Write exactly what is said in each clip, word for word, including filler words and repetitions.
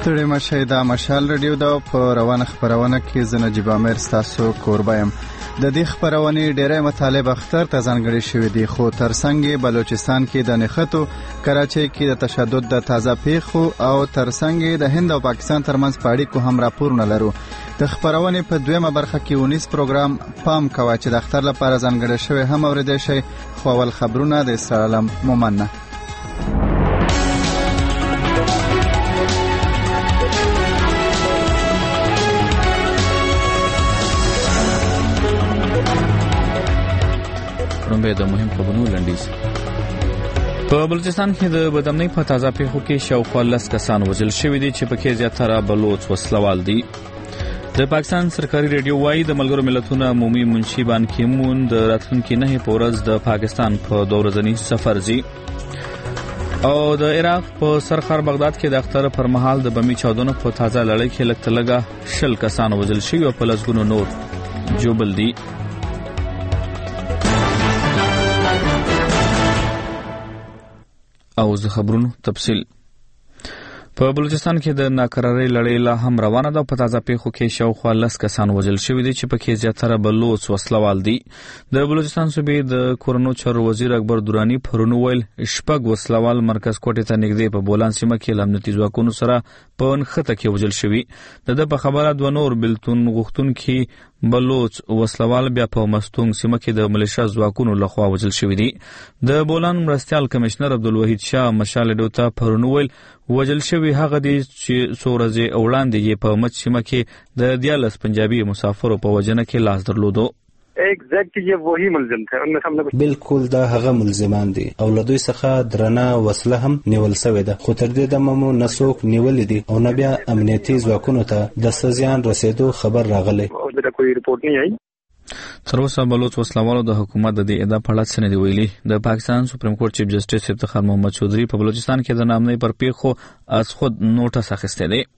ستړي مشه دا مشال رادیو دا په روانه خبرونه کې زه نجیب عامر ستاسو کوربه یم. د دې خبرونې ډېری مطالب اختر ته ځانګړي شوي دي، خو ترڅنګ بلوچستان کې د نښتو، کراچۍ کې د تشدد د تازه پیښو او ترڅنګ د هند او پاکستان ترمنځ په اړیکو هم راپورونه لرو. د خبرونې په دویمه برخه کې ونیس پروګرام پام کوه چې د اختر لپاره ځانګړي شوی هم اوریدئ شئ، خو اول خبرونه د اسرائیل مومن نه. رومبه د مهم خبرونو لنډیز. په بلوچستان کې د بدامنۍ په تازه پیښو کې شاوخوا لس کسان وژل شوي دي چې پکې زیاتره بلوچ وسلوال دي. د پاکستان سرکاري ریډیو وايي د ملګرو ملتونو عمومي منشي بان کی مون د راتلونکي نه په ورځ د پاکستان په دوه ورځني سفر ځي. او د عراق په سرخار بغداد کې د اختر پر مهال د بمي چاودنو په تازه لړۍ کې لږ تلګه شل کسان وژل شوي او په لسګونو نور جوبل دي. او زه خبرونو تفصیل. په بلوچستان کې د ناکرارۍ لړۍ لا هم روانه ده. په تازه پیښو کې شاوخوا لس کسان وژل شوي دي چې پکې زیاتره بلوچ وسلوال دي. د بلوچستان صوبې د کورونو چارو وزیر اکبر دورانی پرونو ویل شپږ وسلوال مرکز کوټې ته نږدې په بولان سیمه کې له امنیتي ځواکونو سره په نښته کې وژل شوي. د ده په خبره دوه نور بېلتون غوښتونکي بلوچ وسلوال بیا په مستونګ سیمه کې د ملیشیا ځواکونو لخوا وژل شوي دي. د بولان مرستیال کمشنر عبدالوحید شاه مشال ډیو ته پرونو ویل وژل شوي هغه دي چې څو ورځې وړاندې یې په مچ سیمه کې د دیارلس پنجابي مسافرو په وژنه کې لاس درلودو. ایگزیکټلی یہ وہی ملزم تھے، ان میں ہم نے بالکل دا هغه ملزمان دي او له دوی څخه درنه وسله هم نیول شوې ده، خو تر دې دمه مو نه څوک نیولې دي او نه بیا امنیتي ځواکونو ته د څه زیان رسېدو خبر راغلی او دا کوئی رپورټ نه آئی. تر اوسه بلوچ وسلوالو د حکومت د دې ادعا په اړه څه نه دي ویلي. د پاکستان سپریم کورټ چیف جسټس افتخار محمد چودھری په بلوچستان کې د نامنۍ پر پیښو از خود نوټس اخیستی دی.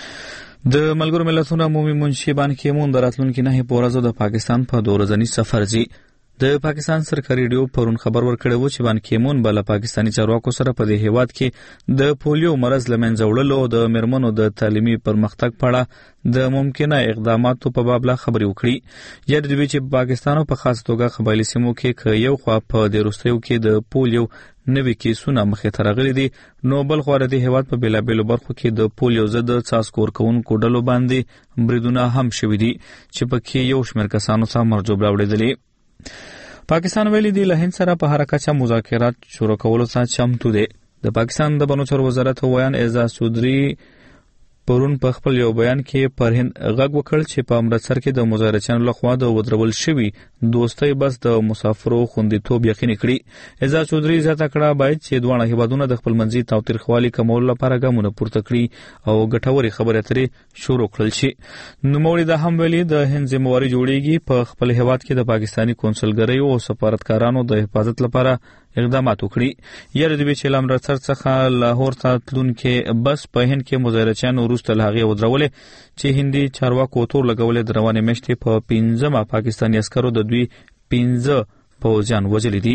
د ملګرو ملتونو عمومي منشي بان کی مون د راتلونکي نه په ورځ د پاکستان په دوه ورځني سفر ځي. د پاکستان سرکاري ریډیو پرون خبر ورکړی و چې بان کی مون بل پاکستاني چارواکو سره په دې هیواد کې د پولیو مرض لمنځه وړلو او د میرمنو د تعلیمي پرمختګ په اړه د ممکنه اقداماتو په باب لا خبرې وکړي. یاد دی چې پاکستان په خاص توګه قبایلی سیمو کې یو خوا په د روسیو کې د پولیو نوي کیسونه مخې ته راغلي دي، نو بل خوا د هیواد په بیلابیلو برخو کې د پولیو ضد څاڅکو ورکوونکو ډلو باندې بریدونه هم شوي دي چې پکې یو شمېر کسانو څخه مرجوب راوړېدلي. پاکستان ویلي دی له هند سره په هر کچه مذاکرات شروع کولو ته چمتو دی. د پاکستان د بنو چارو وزارت ویان اعزاز چودھری پرون په خپل یو بیان کې پر هند غږ وکړ چې په امرتسر کې د مظاهرچیانو لخوا د ودرول شوي دوستۍ بس د مسافرو خوندیتوب یقیني کړي. اعزاز چودھری زیاته کړه باید چې دواړه هیوادونه د خپلمنځي تاوتریخوالي کمولو لپاره ګامونه پورته کړي او ګټورې خبرې اترې شروع کړل شي. نوموړي دا هم ویلي د هند ذمہواري جوړیږي په خپل هیواد کې د پاکستاني کونسلګریو او سفارتکارانو د حفاظت لپاره اقدامات وکړي. یاد دی چې امرتسر څخه لاهور ته تلونکي بس په هند کې مظاهرچیانو وروسته له هغې ودرولې چې هندي چارواکو تور لګولې د روانې میاشتې په پنځمه پاکستاني عسکرو د دوی پنځه پوځیان وژلي دي.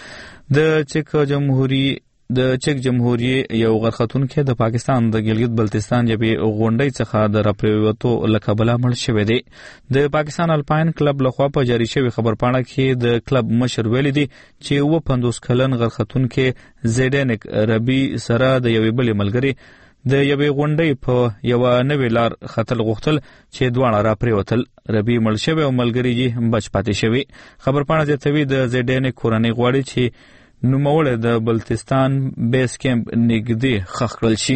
د چک جمهوریت د چک جمهوریت یو غرختونکي د پاکستان د ګلګت بلتستان یوې غونډۍ څخه د راپریوتو له کبله مړ شوی دی. د پاکستان الپاین کلب لخوا په جاری شوی خبرپاڼه کې د کلب مشر ویلي دی چې اووه پنځوس کلن غرختونکي زیډنک ربی سره د یوې بلې ملګري د یوې غونډۍ په یوه نوې لار ختل غوښتل چې دواړه راپریوتل. ربی مړ شوی او ملګري یې بچ پاتې شوي. خبرپاڼه زیاتوي د زیډنک کورنۍ غواړي چې نوموړی د بلتستان بیس کیمپ نږدې ښخ کړل شي.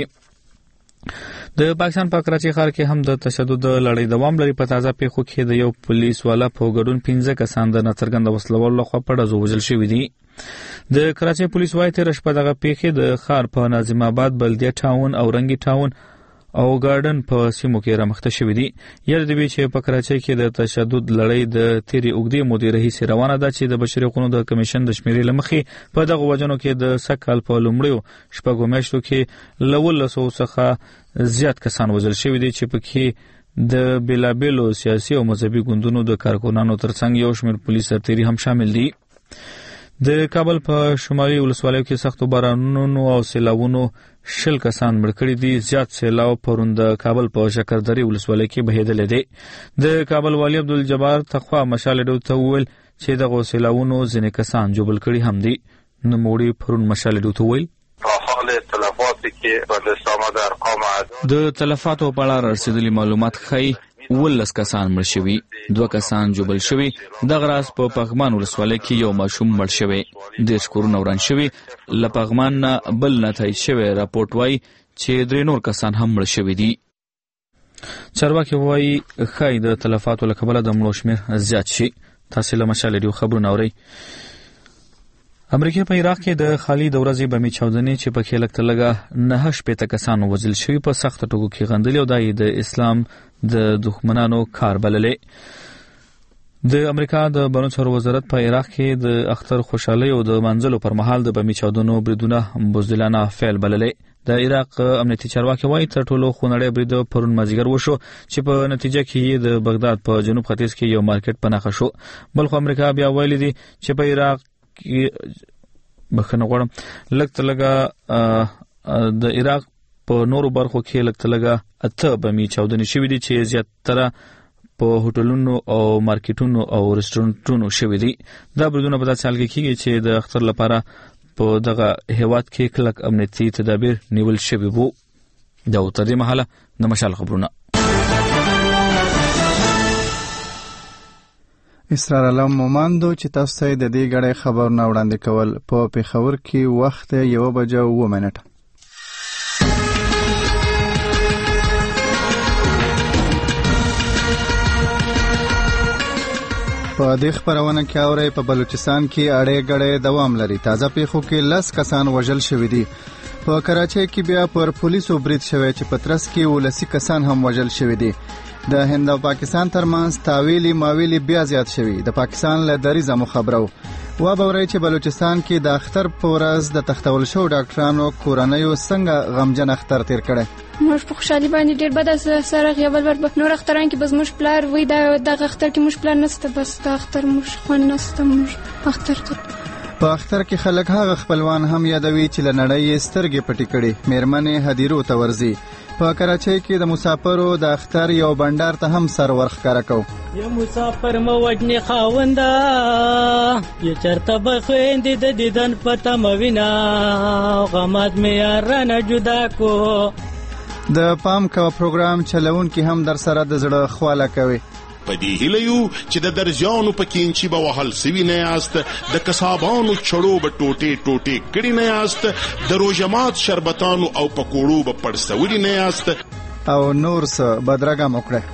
د پاکستان په کراچۍ ښار کې هم د تشدد لړۍ دوام لري. په تازه پیښو کې د یو پولیس والا په ګډون پنځه کسان د ناڅرګنده وسلوالو لخوا په ډزو وژل شوي دي. د کراچۍ پولیس وايي تېره شپه دغه پیښې د ښار په ناظم آباد، بلدیه ټاون او رنګي ټاون او ګارډن په سیمو کې رامخته شوي دي. یاد دی چې په کراچۍ کې د تشدد لړۍ د تیرې اوږدې مودې راهیسې روانه ده چې د بشري حقوقو د کمیشن د شمیرې له مخې په دغه وجنو کې د سږ کال په لومړیو شپږو میاشتو کې له اوولسو څخه زیات کسان وژل شوي دي چې پکې د بیلابیلو سیاسي او مذهبي ګوندونو د کارکونانو ترڅنګ یو شمېر پولیس سرتیري هم شامل دي. د کابل په شمالي ولسوالیو کې سختو بارانونو او سیلاوونو شل کسان مړ کړي دي. زیات سیلاو پرون د کابل په شکردرې ولسوالۍ کې بهیدل دي. د کابل والی عبدالجبار تخوا مشال ډو ته ویل چې دغه سیلاوونو ځینې کسان جوبل کړي هم دي. نوموړي پرون مشال ډو ته ویل د تلفاتو په اړه رسیدلي معلومات ښیي ولس کسان مړ شوي، دوه کسان جوبل شوي. دغه راز په پغمان ولسوالۍ کې یو ماشوم مړ شوی، دېرش کورونه وران شوي. له پغمان نه بل نه تایید شوی راپورټ وایي چې درې نور کسان هم مړ شوي دي. چارواکي وایي ښایي د تلفاتو له کبله د مړو شمېر زیات شي. تاسې له مشال ډیو خبرونه اورئ. امریکا په عراق کې د خالي د ورځې بمي چاودنې چې په کې لږ تر لږه نهه شپېته کسان وژل شوي په سخته توګه کې غندلې او دا یې د اسلام د دښمنانو کار بللې. د امریکا د بهرنیو چارو وزارت په عراق کې د اختر خوشحالۍ او د منځلو پر مهال د بمي چاودنو بریدونه بزدلانه فعل بللې. د عراق امنیتي چارواکي وایي تر ټولو خونړی برید پرون مازدیګر وشو چې په نتیجه کې د بغداد په جنوب ختیځ کې یو مارکیټ په نښه شو. بلخو امریکا بیا ویلي دي چې په عراق بخنه غواړم لږ تر لږه د عراق په نورو برخو کې لږ تر لږه اته بمي چاودنې شوي دي چې زیاتره په هوټلونو او مارکیټونو او رستورانتونو شوي دي. دا بریدونه په داسې حال کې کېږي چې د اختر لپاره په دغه هیواد کې کلک امنیتي تدابیر نیول شوي وو. دا تر دې مهاله د مشال خبرونه. اسرار علم موماندو چې تاسو ته د دې غړې خبرونه وړاندې کول په پیښور کې وخت یو بجه اوه منټه. په دې خبرونه کې اوري په بلوچستان کې اړې غړې دوام لري. تازه پیښو کې لس کسان وژل شوي دي. په کراچۍ کې بیا پر پولیسو برید شوی چې پترس کې ولسی کسان هم وژل شوي دي. د هند او پاکستان ترمنځ تاویلی ماویلی بیا زیات شوی. د پاکستان له دریزه مخبرو و بوري چې بلوچستان کې د اختر په ورځ د تختول شو ډاکټرانو کورنیو څنګه غمجن اختر تیر کړي. موږ په خوشحالي باندې ډېر بد سره غیبل ور په نور اختران کې بس موږ پلار وې دا د اختر کې موږ پلان نشته، بس د اختر موږ خون نشته. موږ اختر ته په اختر کې خلک هغه خپلوان هم یادوي چې لنړۍ سترګې پټې کړي. میرمنې هدیرو ته ورځي. په کراچۍ کې د مسافرو د اختر یو بندر ته هم سر ورخکاره کو. یا مسافر مو وجنی خاوندا یا چرته بخویند د دیدن پته موینا غمات می یارانه جدا کو. د پام کا پروګرام چلون کې هم در سره د زړه خواله کوي. پدې هیلو چې د درځانو په کینچي به وحل سوي نه یاست، د کسابانو چړو به ټوټې ټوټې کړي نه یاست، د روژمات شربتانو او پکوړو به پړسولي نه یاست او نور څه بدرګه موکړه.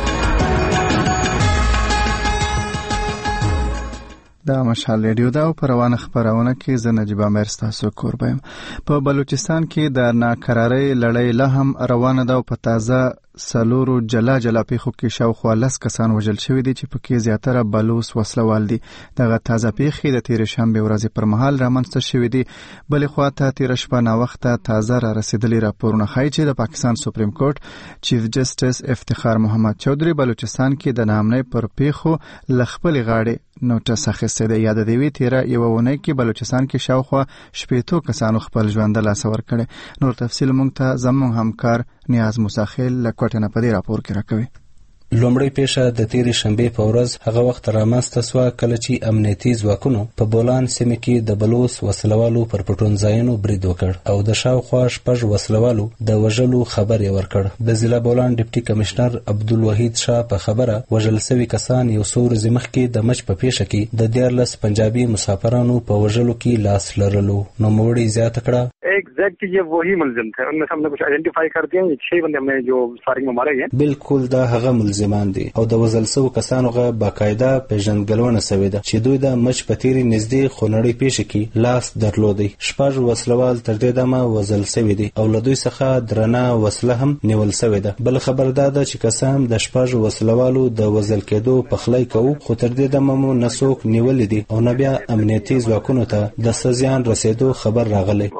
دا مشال ریډیو دا په روانه خبرونه کې زه نجیب امیر تاسو کوربم. په بلوچستان کې د ناقرارۍ لړۍ له هم روانه ده او په تازه سلورو جلا جلا پیښو کې شاوخوا لس کسان وژل شوي دي چې پکې زیاتره بلوڅ وسلوال دي. دغه تازه پیښې د تېرې شنبې ورځې پر مهال رامنځته شوې دي. بلې خوا ته تېره شپه ناوخته تازه را رسېدلي راپورونه ښایي چې د پاکستان سپریم کورټ چیف جسټس افتخار محمد چودھری بلوچستان کې د ناامنۍ پر پیښو له خپلې غاړې نوټس اخیستی دی. یاد دی وی تیره یوه اونۍ کې بلوچستان کې شاوخوا شپېتو کسانو خپل ژوند له لاسه ورکړی. نور تفصیل موږ ته زموږ همکار نیاز موساخیل له کوټې نه په دې راپور کې راکوي. لومړی پیښه د تیرې شنبې په ورځ هغه وخت رامنځته سوه کله چې امنیتي ځواکونو په بولان سیمې کې د بلوڅ وسلوالو پر پټنځایونو برید وکړ او د شاوخوا شپږ وسلوالو د وژلو خبر یې ورکړ. د ضلع بولان ډیپټي کمشنر عبدالوحید شاه په خبره وژل سوي کسان یو څو ورځې مخکې د مچ په پیښه کې د دیارلس پنجابي مسافرانو په وژلو کې لاس لرلو. نوموړي زیاته کړه ایگزیکٹ یہ وہی ملزم تھے. ان میں سے ہم نے کچھ آئیڈینٹیفائی کر دیا. یہ چھ بندے ہم نے جو فائرنگ میں مارے گئے. بالکل دا هغه ملزمان دي او د وژل شوو کسانو غو باقاعده پیژندګلونه سوي ده چې دوی د مچ په تیرې نږدې خونړۍ پیښه کې لاس درلودي. شپږ وسلوال تر دې دمه وژل شوي دي او له دوی څخه درنه وسله هم نیول شوې ده. بل خبر دا ده چې قسم د شپږ وسلوالو د وژل کېدو په خلای کوو خو تر دې دمه مو نسوک نیول دي او نه بیا امنیتي ځواکونو ته د سزیان رسیدو خبر راغلی.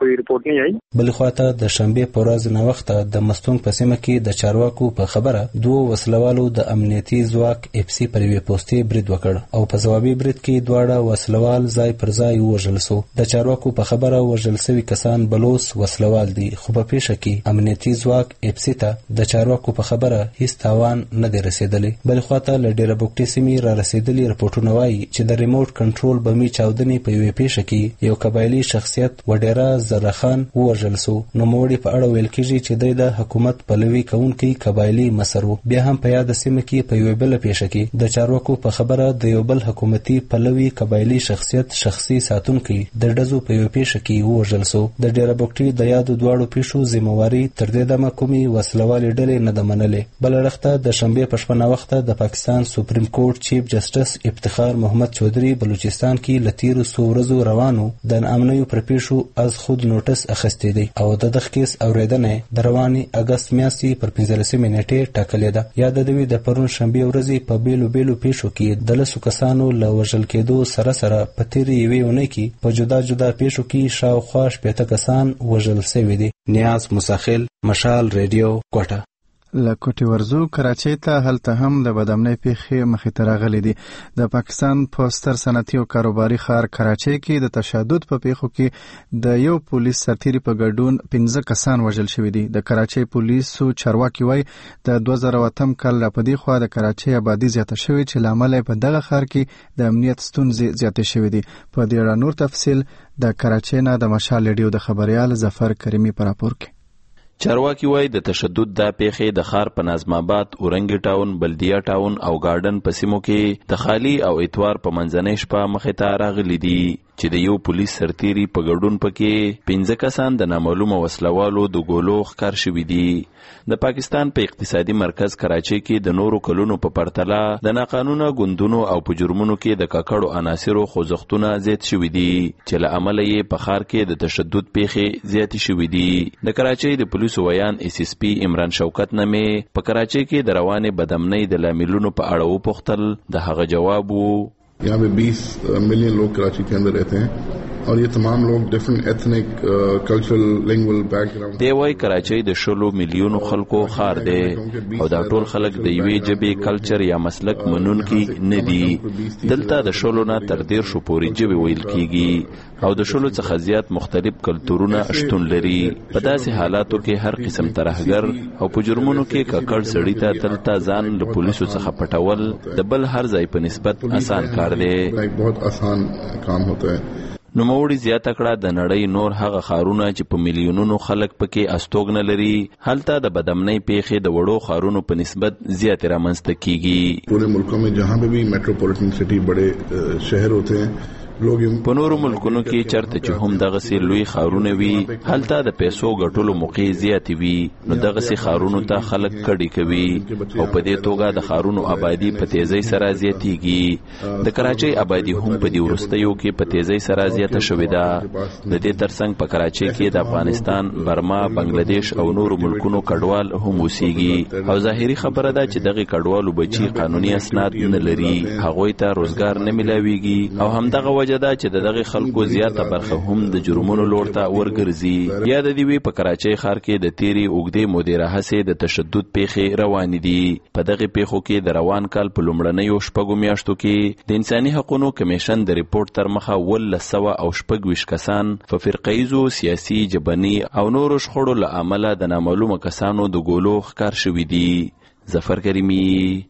कोई रिपोर्ट नहीं आई. بل خواته د شنبه په ورځ نه وخته د مستونګ په سیمه کې د چارواکو په خبره دوه وسلوالو د امنیتي ځواک اف سي پر وی پوسټي برید وکړ او په ځوابي برید کې دواړه وسلوال ځای پر ځای وژل شو. د چارواکو په خبره وژل شوي کسان بلوس وسلوال دي خو په پیښه کې امنیتي ځواک اف سي ته د چارواکو په خبره هیڅ تاوان نه دی رسیدلی. بل خواته له ډیره بوکټي سیمې را رسیدلي رپورټونه وایي چې د ریموټ کنټرول بمي چاودنې په یوې پیښه کې یو قبایلي شخصیت وډیره زرخان وژل شو. نوموړي په اړه ویل کېږي چې دی د حکومت پلوي کوونکی قبایلي مشر و. بیا هم په یاد سیمه کې په یوې بله پیښه کې د چارواکو په خبره د یو بل حکومتي پلوي قبایلي شخصیت شخصي ساتونکی د ډزو په یوه پیښه کې وژل شو. د ډیره بوکټي د یادو دواړو پیښو ذمہواري تر دې دمه کومې وسلوالې ډلې نه ده منلې. بله رخته د شنبې په شپه ناوخته د پاکستان سپریم کورټ چیف جسټس افتخار محمد چودھری بلوچستان کې له تیرو څو ورځو روانو د ناامنیو پر پیښو از خود نوټس اخیستی دی او د دغه کیس اورېدنه د روانې اګست میاشتې پر پنځلسمې نیټې ټاکلې ده. یاد دوی د پرون شنبې ورځې په بیلو بیلو پیښو کې د لسو کسانو له وژل کېدو سره سره په تیرې یوې اونۍ کې په جدا جدا پیښو کې شاوخوا شپېته کسان وژل شوي دي. نیاز مساخل، مشال ریډیو، کوټه. له کوټي ورزو کراچۍ ته هلته هم د بدامنۍ پیښې مخې ته راغلي دي. د پاکستان په ستر صنعتي او کاروباري ښار کراچۍ کې د تشدد په پیښو کې د یو پولیس سرتیري په ګډون پنځه کسان وژل شوي دي. د کراچۍ پولیسو چارواکي وایي د دوه زره اتم کال راپدې خوا د کراچۍ آبادي زیاته شوې چې له امله په دغه ښار کې د امنیت ستونزې زیاتې شوې دي. په دې اړه نور تفصیل د کراچۍ نه د مشال ریډیو د خبريال ظفر کریمي په راپور کې. چارواکي وایي د تشدد دا پیښې د ښار په نظم آباد، اورنګي ټاون، بلدیه ټاون او گارډن په سیمو کې د خالي او اتوار په منځنۍ شپه مخې ته راغلي دي چې د یو پولیس سرتیري په ګډون پکې پنځه کسان د نامعلومه وسلوالو د ګولو ښکار شوي دي. د پاکستان په اقتصادي مرکز کراچۍ کې د نورو کلونو په پرتله د ناقانونه ګوندونو او په جرمونو کې د ککړو عناصرو خوځښتونه زیات شوي دي چې له امله یې په ښار کې د تشدد پیښې زیاتې شوي دي. د کراچۍ د پولیسو ویان ایس ایس پی عمران شوکت نامې په کراچۍ کې د روانې بدامنۍ د لاملونو په اړه وپوښتل. د هغه جواب وو यहाँ पे बीस मिलियन लोग कराची के अंदर रहते हैं और ये तमाम लोग different ethnic cultural lingual background. دی وای کراچۍ د شلو میلیونو خلکو ښار دی او دا ټول خلک د یوې ژبې، کلچر یا مسلک منونکي نه دي. دلته د شلو نه تر دېر شو پورې ژبې ویل کیږي او د شلو څخه زیات مختلف کلتورونه شتون لري. په داسې حالاتو کې هر قسم ترهګر او په جرمونو کې ککړ سړی ته دلته ځان له پولیسو څخه پټول د بل هر ځای په نسبت آسان کار دی. बहुत आसान काम होता है. نوموړي زیاته کړه د نړۍ نور هغه ښارونه چې په میلیونونو خلک پکې استوګنه لري هلته د بدامنۍ پیښې د وړو ښارونو په نسبت زیاتې رامنځته کیږي. پورے ملکوں میں جہاں پہ بھی میټروپولیټن سٹی بڑے شہر ہوتے ہیں په نورو ملکونو کې چرته چې هم دغسې لوی ښارونه وي هلته د پیسو ګټلو موقع زیاتې وي نو دغسې ښارونو ته خلک کډې کوي او په دې توګه د ښارونو آبادي په تیزۍ سره زیاتېږي. د کراچۍ آبادي هم په دې وروستیو کې په تیزۍ سره زیاته شوې ده. د دې ترڅنګ په کراچۍ کې د افغانستان، برما، بنگلادیش او نورو ملکونو کډوال هم اوسېږي او ظاهري خبره ده چې دغه کډوالو بچي قانوني اسناد نه لري، هغوی ته روزګار نه ملاويږي او همدغه جدا چې دغه خلکو زیاته برخه هم د جرمونو لور ته ورګرځي. یا د دې په کراچۍ ښار کې د تیری اوږدې مودې راهیسې د تشدد پیښې روانې دي. په دغه پیښو کې د روان کال په لومړنیو شپږو میاشتو کې د انساني حقوقو کمیشن د ریپورت تر مخه ولس سوه او شپږ ویشت کسان په فرقه‌ایزو، سیاسي، جبني او نورو شخړو له امله د نامعلومه کسانو د ګولو ښکار شوي دي. ظفر کریمي،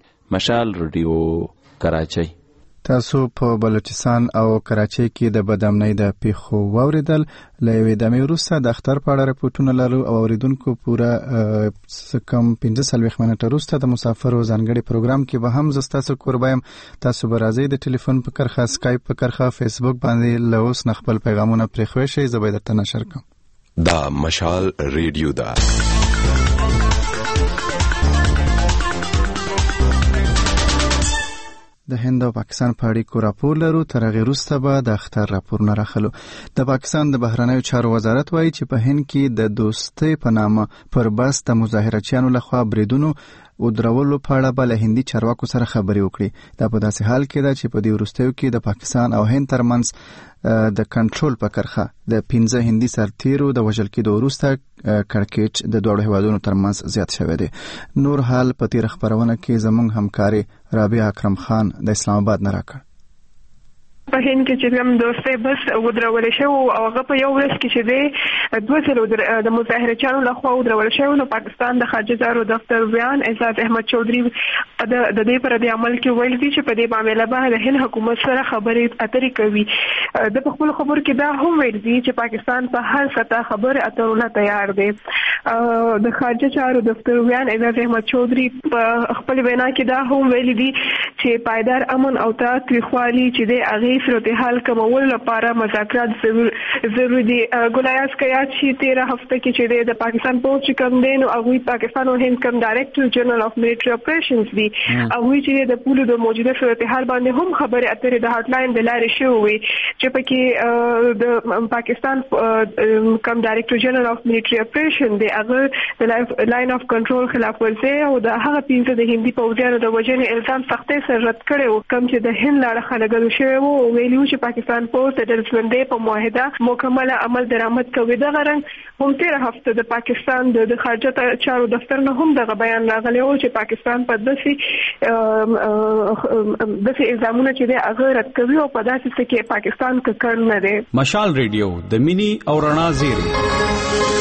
مشال ریډیو، کراچۍ. تاسو په بلوچستان او کراچۍ کې د بدامنۍ د پیښو واوریدل. له یوې دمې وروسته د اختر په اړه رپورټونه لرو او اوریدونکو پوره کم پنځه څلوېښت منټه وروسته د مسافرو ځانګړي پروګرام کې به هم زه ستاسو کوربه یم. تاسو به راځئ د ټلیفون په کرښه، سکایپ په کرښه، فیسبوک باندې له اوس نه خپل پیغامونه پرېښوی شئ، زه به یې درته نشر کړم. دا مشال ریډیو ده. د هند او پاکستان په اړیکو راپور لرو. تر هغې وروسته به د اختر راپورونه راخلو. د پاکستان د بهرنیو چارو وزارت وایي چې په هند کې د دوستۍ په نامه پر بس د مظاهرچیانو لخوا بریدونو ودرولو په اړه به له هندي چارواکو سره خبرې وکړي. دا په داسې حال کې ده چې په دې وروستیو کې د پاکستان او هند ترمنځ د کنټرول په کرښه د پنځه هندي سرتیرو د وژل کېدو وروسته کړکېچ د دوه هیوادونو ترمنځ زیات شوی دی. نور حال په تیر خبرونه کې زموږ همکاري رابعه اکرم خان د اسلام آباد نه راکړ. په هند کې چې کوم دوستي بس ودرول شو او هغه په یو ورځ کې چې دی دوه سره د مظاهره چانو لخوا ودرول شو نو پاکستان د خارجه وزارت دفتر بیان اعزاز احمد چودھری د دې پر د عمل کې ویل دي چې په دې معاملې باندې د هند حکومت سره خبرې اترې کوي. د خپل خبر کې دا هم ویل دي چې پاکستان په هر سطح خبرې اترونه تیار دی. د خارجه وزارت دفتر بیان اعزاز احمد چودھری په خپل وینا کې دا هم ویل دي چې پایدار امن او تاریخوالي چې دی هغه صورتحال کمول لپاره مذاکرات ضروري دي. ګلایاس کیات چې تیرہ هفته کې چې د پاکستان پولیس کم دین او هغه پاکستان او هند کم ډایرکټر جنرال اف میلیټری اپریشنز دي او هغه چې د پولیسو د موجوده صورتحال باندې هم خبرې اترې د هاټ لاین د لارې شوې چې پکې د پاکستان کم ډایرکټر جنرال اف میلیټری اپریشن دی هغه د لاین اف کنټرول خلاف ورزي او د هغه پینځه د هندي پوځیانو د وژنې الزام سختۍ سره رد کړو کوم چې د هند لاره خلګل شوی وو ویلو چې پاکستان پولیس د ډلسوندې په معاهده مکمل عمل درآمد کوي. د غرنګ هم تیر هفته د پاکستان د خارجه چارو دفتر نه هم دغه بیان راغلی و چې پاکستان په داسې داسې الزامونه چې د هغه رد کوي او په داسې څه کې پاکستان ککړ نه دی. مشال ریډیو د مینی او رڼا زیری.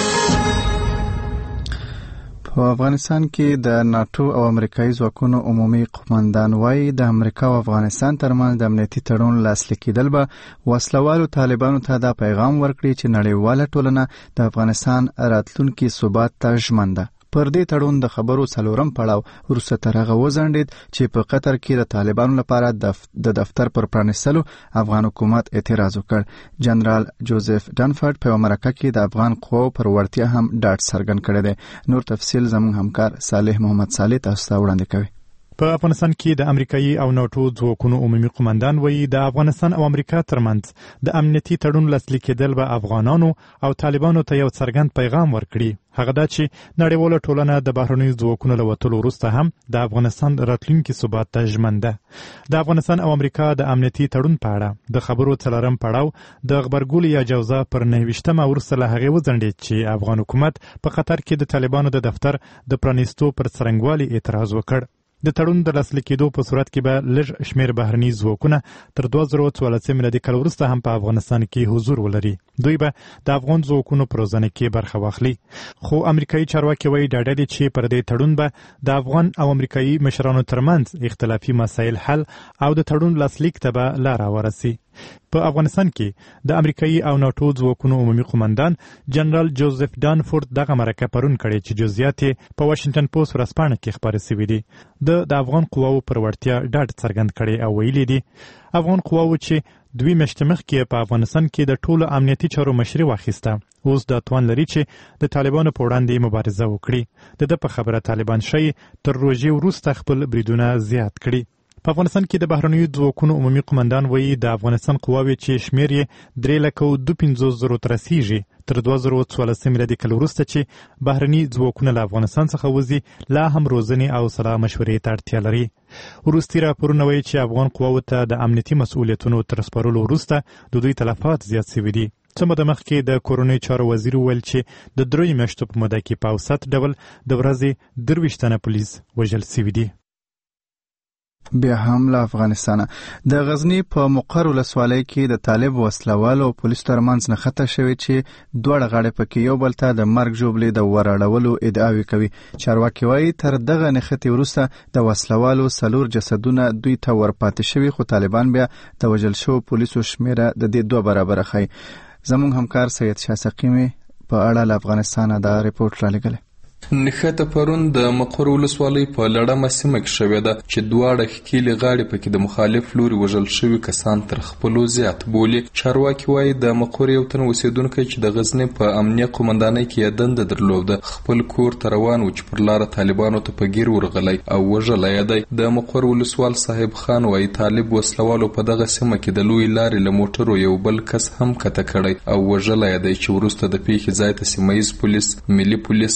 په افغانستان کې د ناتو او امریکایي ځواکونو عمومي قومندان وایي د امریکا او افغانستان ترمنځ د امنیتي تړون لاسلیک کېدل به وسلوالو طالبانو ته دا پیغام ورکړي چې نړیواله ټولنه د افغانستان راتلونکي ثبات ته ژمن ده. پر دې تړون د خبرو څلورم پړاو وروسته تر هغه وځنډېد چې په قطر کې د طالبانو لپاره د دفتر پر پرانیستلو افغان حکومت اعتراض وکړ. جنرال جوزف ډنفورد په امریکا کې د افغان قواو پر وړتیا هم ډاډ څرګند کړی دی. نور تفصیل زموږ همکار صالح محمد صالح تاسو ته وړاندې کوي. په افغانستان کې د امریکایي او ناتو ځواکونو عمومي قومندان وایي د افغانستان او امریکا ترمنځ د امنیتي تړون لاسلیک کېدل به افغانانو او طالبانو ته یو څرګند پیغام ورکړي. هغه دا چې نړیواله ټولنه د بهرنیو ځواکونو له وتلو وروسته هم د افغانستان راتلونکي ثبات ته ژمن ده. د افغانستان او امریکا د امنیتي تړون په اړه د خبرو څلورم پړاو د غبرګولي یا جوزا پر نهویشتمه وروسته له هغې وځنډېد چې افغان حکومت په قطر کې د طالبانو د دفتر د پرانیستو پر څرنګوالي اعتراض وکړ. د تړون د لاسلیک کېدو په صورت کې به لږ شمېر بهرني ځواکونه تر دوه زره څوارلسم میلادي کال وروسته هم په افغانستان کې حضور ولري. دوی به د افغان ځواکونو په روزنه کې برخه واخلي. خو امریکایي چارواکي وایي ډاډه دي چې پر دې تړون به د افغان او امریکایي مشرانو ترمنځ اختلافي مسایل حل او د تړون لاسلیک ته به لاره ورسي. په افغانستان کې د امریکایي او ناتو ځواکونو عمومي قومندان جنرال جوزف ډانفورد دغه مرکه پرون کړې چې جزئیات یې په واشنګټن پوسټ ورځپاڼه کې خپاره شوي دي. د د افغان قواو پر وړتیا ډاډ څرګند کړی او ویلي دي افغان قواو چې دوی میاشتې مخکې په افغانستان کې د ټولو امنیتي چارو مشري واخیسته اوس د توان لري چې د طالبانو په وړاندې مبارزه وکړي. د ده په خبره طالبان ښایي تر روژې وروسته خپل بریدونه زیات کړي. په افغانستان کې د بهرنیو ځواکونو عمومي قومندان وایي د افغانستان قواوې چې شمېر یې درې لکه دوه پنځوس زرو ته رسیږي تر دوه زره څوارلسم میلادي کال وروسته چې بهرني ځواکونه له افغانستان څخه وځي لا هم روزنې او سلا مشورې ته اړتیا لري. وروستي راپورونه وایي چې افغان قواو ته د امنیتي مسؤلیتونو تر سپارلو وروسته د دوی تلفات زیات شوي دي. څه موده مخکې د کورنۍ چارو وزیر وویل چې د دریو میاشتو په موده کې په اوسط ډول د ورځې درویشت تنه پولیس وژل شوي دي. بیا هم له افغانستانه د غزنی په مقر ولسوالۍ کې د طالب وسلوالو او پولیسو ترمنځ نښته شوې چې دواړه غاړې پکې یو بل ته د مرګ ژوبلې د وراړولو ادعاوې کوي. چارواکي وایي تر دغه نښتې وروسته د وسلوالو څلور جسدونه دوی ته ورپاتې شوي خو طالبان بیا د وژل شوو پولیسو شمېره د دې دوه برابره ښیي. زموږ همکار سید شاه سقیمي په اړه له افغانستانه دا ریپورټ رالیږلی. نښته پرون د مقر ولسوالۍ په لړمه سیمه کې شوې ده چې دواړه ښکېلې غاړې پکې د مخالف لوري وژل شوي کسان تر خپلو زیات بولي. چارواکي وایي د مقر یو تن اوسېدونکی چې د غزني په امنیه قومندانۍ کې یې دنده درلوده خپل کور ته روان و چې پر لاره طالبانو ته په ګیر ورغلی او وژلی یې دی. د مقر ولسوال صاحب خان وایي طالب وسلوالو په دغه سیمه کې د لوی لارې له موټرو یو بل کس هم کته کړی او وژلی یې دی چې وروسته د پیښې ځای ته سیمه ییز پولیس، ملي پولیس او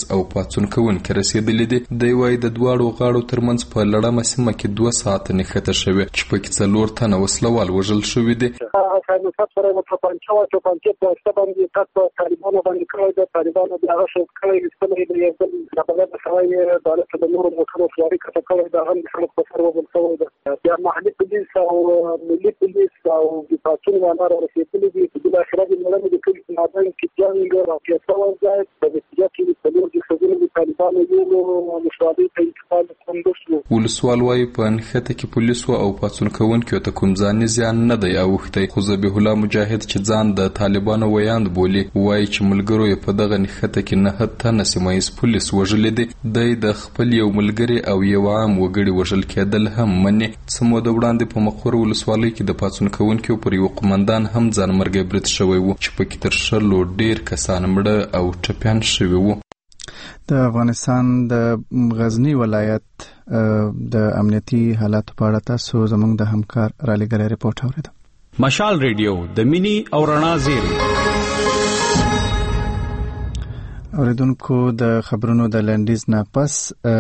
پاڅون کوونکي رسیدلي دي. دی وايي د دواړو غاړو ترمنځ په لړمه سیمه کې دوه ساعته نښته شوې چې پکې څلور تنه وسلوال وژل شوي دي. سره په پنځه او په پنځه په څه باندې تاسو طالبانو باندې کړی د طالبانو د هغه شو کړی استمري د یو بل د بلد سوي دولت د نور موټرو فلوري کته کړی د هم خلک په سر وبل سوي د محلي پولیس او ملي پولیس او د پاتون وانه رسېدلي دي چې د اخر د ملت د کلی مادن کې جنگ او کې څو ځای د نتیجه کې د نور د خزینې د طالبانو یو مشابه ته انتقال کوندوشو. ولسوال وايي په انخته کې پولیسو او پاتون کوونکو ته کوم ځاني زیان نه دی اوښتی. خو ذبیح الله مجاهد چې ځان د طالبانو ویاند بولي وایي چې ملګرو یې په دغه نښته کې نه تنه سیمه ییز پولیس وژلي دي. دی د خپل یو ملګري او یو عام وګړي وژل کېدل هم مني. څه موده وړاندې په مقر ولسوالۍ کې د پاڅون کوونکو پر یو قومندان هم ځانمرګي برید شوی و چې پکې تر شلو ډیر کسان مړه او ټپیان شوي وو. د افغانستان د غزنی ولایت د امنیتي حالات په اړه تاسو زموږ د همکار را لګره ریپورت اوریدل. مشال ریډیو د مینی او رڼا زیری. اوریدونکو د خبرونو د لنډیز نه پس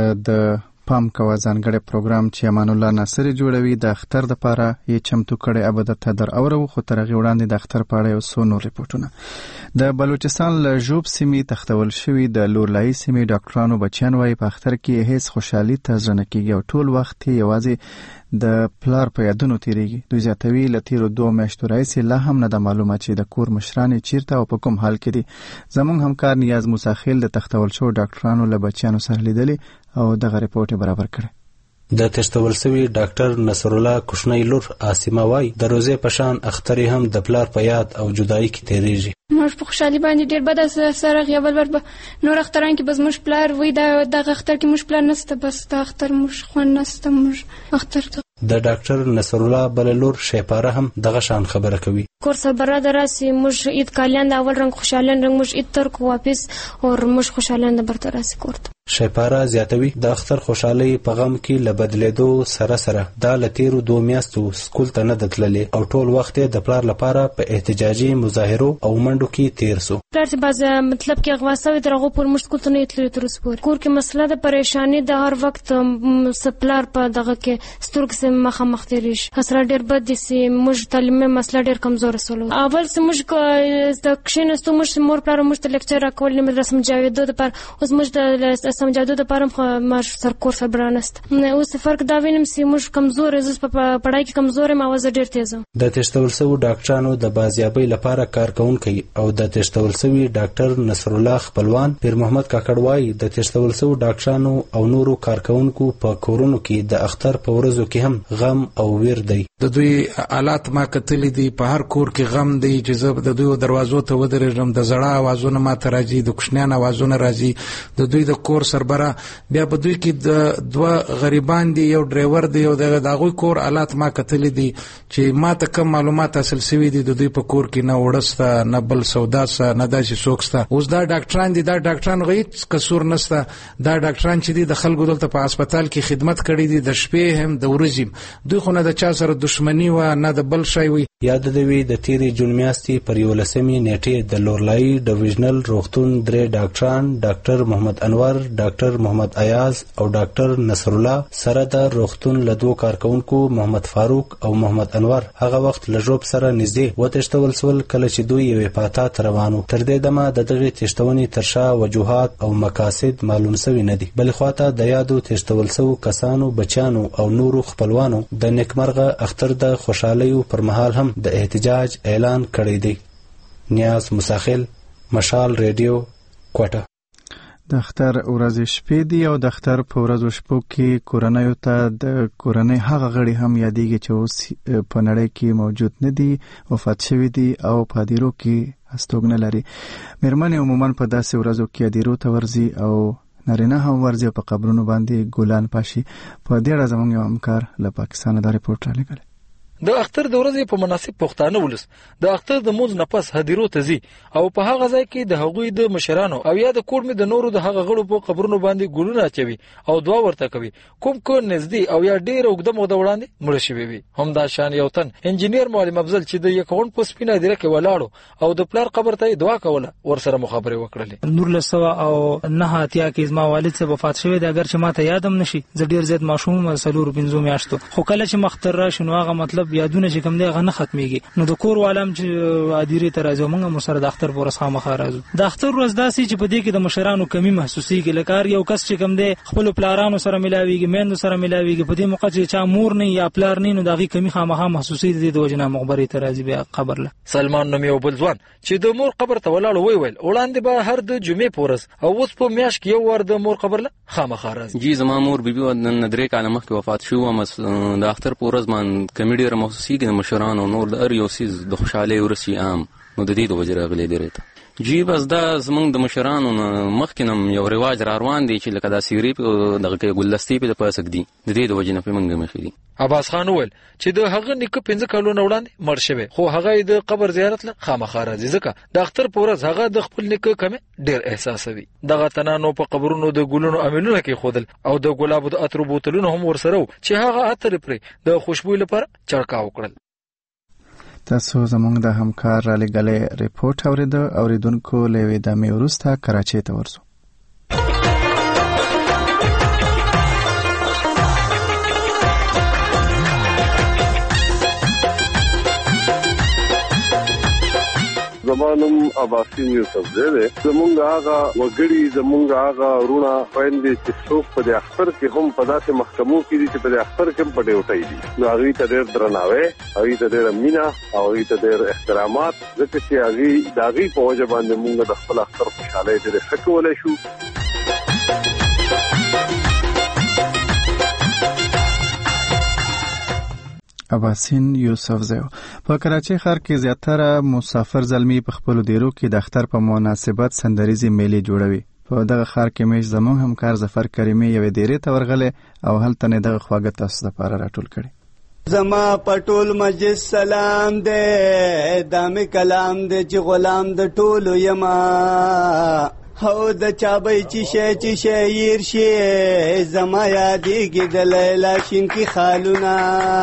د پام کوا ځانګړی پروګرام چې امان الله ناصری جوړوي د اختر د پاره یې چمتو کړي ابد ته در اورو. خو تر هغه وړاندې د اختر په اړه یو څو نور ریپورتونه. د بلوچستان له ژوب سیمې تختول شوی د لورلای سیمې ډاکټرانو بچیان وايي په اختر کې هیڅ خوشحالي ته ځنه کیږي او ټول وخت یوازې د پلار په یادونو تیریږي. دوی زیاتوي لتیرو دوه میاشتو راځي لا هم نه د معلومه چې د کور مشران چیرته او په کوم حال کې دي. زموږ همکار نیاز موساخیل د تختول شو ډاکټرانو له بچیانو سره لیدلي او دغه ریپورت برابر کړی. د تشتول سوي ډاکټر نصر الله کوشنی لور آسیما وای د روزه پشان اختر هم د پلار په یاد او جدای کې تیریږي. موږ په خوشحالي باندې ډیر بد سره غیبل ور نور اختران کې بس موږ پلار وای د دغه اختر کې موږ پلان نسته بس د اختر موږ خوان نسته موږ اختر ته. د ډاکټر نصر الله بللور شیپاره هم دغه شان خبره کوي. کور سره راځي موږ عید کالیان د اول رنگ خوشالان رنگ موږ عید تر کو واپس او موږ خوشالان د برتر راځي کوړه. شیپاره زیاتوي د اختر خوشحالي په غم کې لبدلیدو سره سره د لتیرو دوه میاشتو سکول ته نه دتللې او ټول وخت د پلار لپاره په احتجاجي مظاهرو او منډو کې تیر سو. پلار چې باز مطلب کې غواسوي درغه پر موږ سکول ته نه تللی تر سپور کور کې مسله د پریشانی د هر وخت سپلار په دغه کې سترګ سم مخه مخ تیریش اسره ډیر بد دي سي موږ تعلیم مسله ډیر کمزور سولو. اول سم موږ د کښینستو موږ مور پلار موږ ته لیکچر راکول نه رسم جاویدو د پر اوس موږ د سمجادو د پرم خو مار سر کور سره برانست اوس فرق دا وینم سي موږ کمزور زس په پړای کې کمزور ما وز ډیر تیز. د تشتول سو ډاکټرانو د بازیابۍ لپاره کارکونکي او د تشتول سوي ډاکټر نصر الله خپلوان پیر محمد کاکړوای د تشتول سو ډاکټرانو او نورو کارکونکو په کورونو کې د اختر په ورځو کې هم غم او ویر دی. د دوی حالات ما کتلې دي په هر کور کې غم دی چې زه د دوی دروازو ته ودرېږم د زړه اوازونه ما ته راځي د کوشنیان اوازونه راځي د دوی د کور سربره بیا په دوی کې د دوه غریبان دي یو ډرایور دی یو د هغوی کور حالات ما کتلې دي چې ما ته کم معلومات حاصل شوي دي د دوی په کور کې نه وړسته نه بل سودا سه نه داسې څوک سته. اوس دا ډاکټران دي دا ډاکټران هیڅ قصور نشته دا ډاکټران چې دي د خلکو دلته په هسپتال کې خدمت کړي دي د شپې هم د ورځې دوی خو نه د چا سره دښمني و نه د بل شی وي. یاد دی د تیری جون میاشتې پر یولسمې نیټې د لورلای ډیویژنل روغتون درې ډاکټران ډاکټر محمد انور ډاکټر محمد ایاز او ډاکټر نصر الله سره د روغتون له دوه کارکونکو محمد فاروق او محمد انور هغه وخت له جوب سره نږدې وتشتول سول کله چې دوی یوې پاتا روانو. تر دې دمه د دغه تشتونې ترشا وجوهات او مقاصد معلوم سوي نه دي بل خواته د یادو تشتول سو کسانو بچانو او نورو خپلوانو د نیکمرغه اختر د خوشحالي پر مهال هم د احتجاج اعلان کړی دی. نیاز مساخل مشال ریډیو کوټه. د اختر ورځې شپې دي او د اختر په ورځو شپو کې کورنیو ته د کورنۍ هغه غړي هم یادېږي چې اوس په نړۍ کې موجود نه دي وفات شوي دي او په هدیرو کې هستوګنه لري. مېرمنې عموما په داسې ورځو کې هدیرو ته ورځي او نارینه هم ورځي په قبرونو باندې ګلان پاشي. په دې اړه زموږ یو همکار له پاکستانه دا ریپورټ رالیږلی. د اختر د ورځې په مناسب پښتانه ولس د اختر د موز نفس هدیرو ته ځي او په هغه ځای کې د هغوی د مشرانو او یا د کور می د نورو د هغه غړو په قبرونو باندې ګلونه اچوي او دعا ورته کوي. کوم کو نږدې او یا ډیر وګدم او د وړاندې مړ شوی وي. هم دا شان یو تن انجینیر معلم افضل چې د یکون په سپینه دیره کې ولاړو او د پلار قبر ته دعا کوله ورسره مخابره وکړلې. نور لسوا او نه اتیا کې زما والد څخه وفات شوی دی، اگر چې ماته یادم نشي زه ډیر زیات ماشوم سلور پنځو میاشتو، خو کله چې مختر را شنو هغه مطلب یادونه چې کوم دی هغه نه ختميږي. نو د کور والم چې اديري تر ازو موږ مسره د اختر پورس خامخا راځو. د اختر ورځ داسي چې په دې کې د مشرانو کمی محسوسيږي، لکه یو کس چې کوم دی خپل پلارانو سره ملاويږي، میندو سره ملاويږي، په دې موقع چې چا مور نه یا پلار نه نو دغه کمی خامخا محسوسي د وجنه مخبري تر ازي بیا قبر له. سلمان نومي او بل ځوان چې د مور قبر ته ولاړ وی ویل وړاندې به هر د جمعې پورس او اوس په میاش کې یو ور د مور قبر له خامخا راځي. جی زما مور بیبي ودن درې کاله مخکې وفات شو، مس د اختر پورز مان کمیډي را محسوسيږي د مشرانو نور د ار یو سیز د خوشاله ورسي عام نو د دې د وجره غلې درته. جی بس دا زمونږ د مشرانو مخکینم یو رواج را روان دی چې لکه دا سیری په دغه کې ګلدستي په پاسک دی د دې د وجنه په منګه مخې دي. عباس خان وویل چې د هغه نیکه پنځه کلونه وړاندې مړ شوی، خو هغه د قبر زیارت له خامخا راځي ځکه د اختر پورز هغه د خپل نیکه کمه ډیر احساسوي. دغه تنانو په قبرونو د ګلونو امینونه کې خودل او د ګلابو د عطر بوتلونو هم ورسره چې هغه عطر پرې د خوشبو لپاره چړکا وکړل. تاسو زموږ د همکار را لګلې ریپورت اوریدو اوریدونکو لوي د مې ورسته کراچۍ ته ورسو. زمانم عباسین یوسف زیده زمونږ هغه وګړي زمونږ هغه رونه خويندې چې څوک په اختر کې هم په داسې محکمو کې دي چې په اختر کې په ډیوټي دي نو هغه ته ډېر درناوی هغه ته ډېر مینا او هغه ته ډېر احترامات ځکه چې هغه داغي په وجه باندې موږ د خپل اختر خوشاله دې ښکولای شو. عباسین یوسف زیو په کراچۍ ښار کې زیاتره مسافر زلمی په خپل دیرو کې د اختر په مناسبت سندریزي میلې جوړوي. په دغه ښار کې مې زموږ همکار ظفر کریمي یو دیرې ته ورغله او هلته نه دغه خواږه تاسو لپاره راټول کړي. زما پټول مسجد سلام دې دامه کلام دې چې غلام د ټولو یما هو د چابې چې شې چې شیر شي زما یادېږي د لیلا شین کی خالونا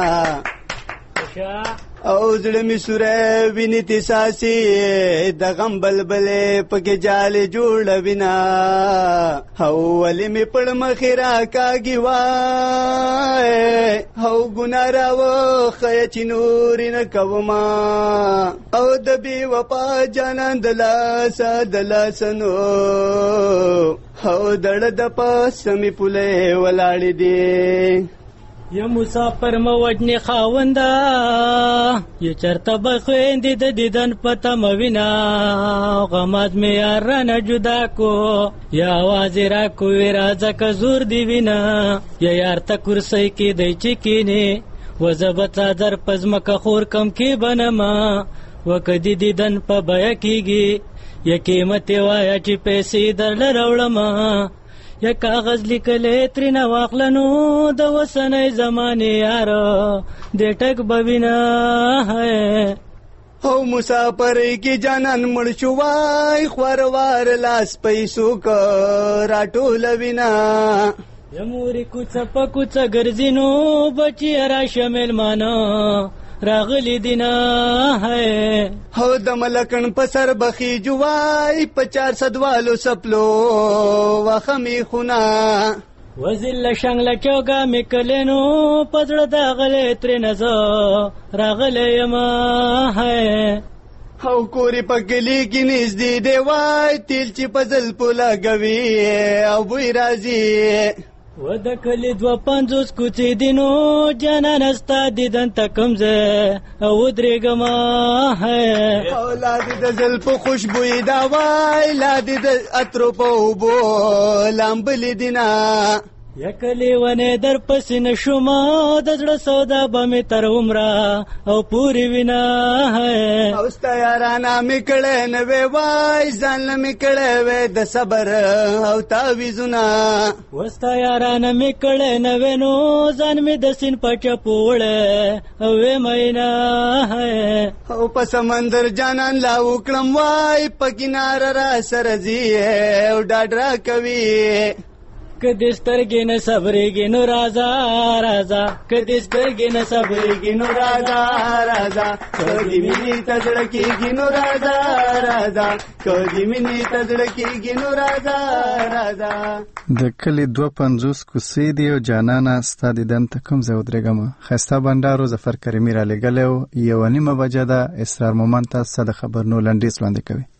او زړه می سوره ویني تساسي د غم بلبلې پکې جاله جوړ وینا هو ولې می پړ مخرا کاږي وای هو ګنارا و خې چې نور نه کوما او د بي وپا جانان دلا سدلا سنو هو دړ د پاس می پوله ولاړې دي یا مسافر موجنی خاوندا یا چرته بخویندې د دیدن پته موینا غمات می یارانه جدا کو یا आवाज را کو راځه که زور دی وینا یا یار ته کرسی کې دی چکینه وزبت در پزمک خور کم کې بنما وکدی دیدن په بیا کیږي یا قیمت وایا چې پیسې درل راوړما یا کاغذ لیکلې ترنا واخلنو د وسنۍ زمانه یار د ټک بوینا ہے او مسافر کی جانان مړ شو وای خوروار لاس پیسو کو راټول وینا یموري کوڅه په کوڅه ګرځینو بچی را شامل مانا راغلی دینا ہے هو د ملکن په سر بخي جوای په چار صدوالو سپلو وخمی خونا وزل شنگل کیوگا میکلینو پزړه دا غلې تر نزو راغلی یما ہے هو کوری پګلی کې نږدې دی وای تیل چې پزل پولا غوي او وی راځي ود کلی دو پنځوس کوڅې دینو جانان استا دیدن تکمزه او درېګما ہے اولاد د زل په خوشبوئی دا وای لاد د اترو په وبو لامبل دینا یکلی ونه در پس نشما د زړه سودا به مې تر عمره او پوری وینا ہے او ستا یارانا مې کړه نوې وای ځان مې کړه وې د صبر او تعویذونه وستا یارانا مې کړه نوې نو ځان مې د سین پټ پوړه او وې مینا ہے او په سمندر جانان لا وکړم وای په کینار را سرزی او ډاډرا کوي کدی سترګې نه صبرېږي نو راځه راځه کدی سترګې نه صبرېږي نو راځه راځه کدی مینې ته زړه کېږي نو راځه راځه کدی مینې ته زړه کېږي نو راځه راځه د کلي دوه پنځوس کوڅې دي او جانانه ستا دیدن ته کوم ځای ودرېږم ښایسته بنډارو ظفر کریمي رالیږلی و یوه نیمه بجه ده اسرار مومند ته ستا د خبرونو لنډیز وړاندې کوي.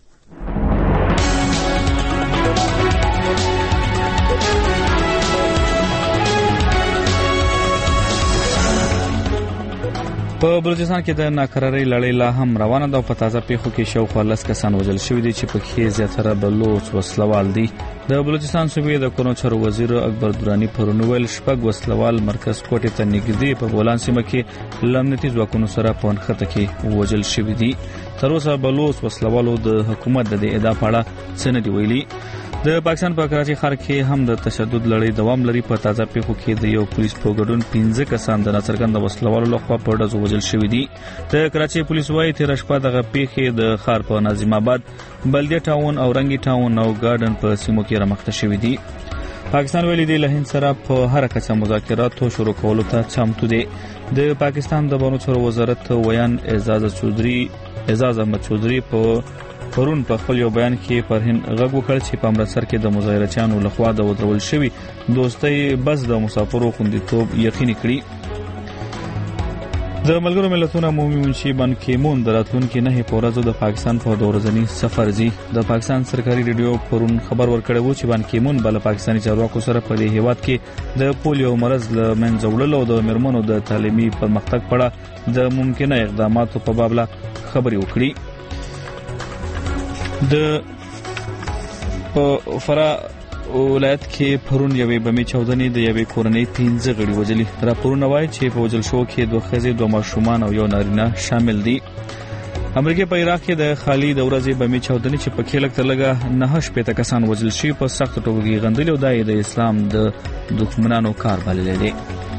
په بلوچستان کې د ناکرارۍ لړۍ لا هم روانه ده او په تازه پیښو کې شاوخوا لس کسان وژل شوي دي چې پکې زیاتره بلوچ وسلوال دي. د بلوچستان صوبې د کورنو چارو وزیر اکبر درانی پرون ویل شپږ وسلوال مرکز کوټې ته نږدې په بولان سیمه کې له امنیتي ځواکونو سره په نښته کې وژل شوي دي. تر اوسه بلوچ وسلوالو د حکومت د دې ادعا په اړه څه نه دي ویلي. د پاکستان په کراچي ښار کې هم د تشدد لړۍ دوام لري. په تازه پیښو کې د یو پولیس په ګډون پنځه کسان د ناڅرګند وسلوالو لخوا په ډزو وژل شوي دي. د کراچي پولیس وايي تېره شپه دغه پیښې د ښار په نظیم آباد، بلدیه ټاون او رنګي ټاون او ګارډن په سیمو کې رامخته شوي دي. پاکستان ویلي دی له هند سره په هر کچه مذاکراتو شروع کولو ته چمتو دی. د پاکستان د بانو چارو وزارت ویان اعزاز چودري اعزاز احمد چودري په پرون په خپل یو بیان کې پر هند غږ وکړ چې په امرتسر کې د مظاهرچیانو لخوا د ودرول شوي دوستۍ بس د مسافرو خوندیتوب یقیني کړي. د ملګرو ملتونو عمومي منشي بان کی مون د راتلونکي نه په ورځو د پاکستان په دوه ورځني سفر ځي. د پاکستان سرکاري ریډیو پرون خبر ورکړی و چې بان کی مون بل پاکستاني چارواکو سره په دې هیواد کې د پولیو مرض له منځه وړلو او د میرمنو د تعلیمي پرمختګ په اړه د ممکنه اقداماتو په باب خبرې وکړي. د په فرا ولایت کې پرون یوې بمې چاودنې د یوې کورنۍ پنځه غړي وژلي. راپورونه وایي چې په وژل شوو کې دوه ښځې، دوه ماشومان او یو نارینه شامل دي. امریکا په عراق کې د خالي د ورځې بمې چاودنې چې پکې لږ تر لږه نهه شپېته کسان وژل شوي په سختو ټکو کې غندلي او دا یې د اسلام د دښمنانو کار بللی دی.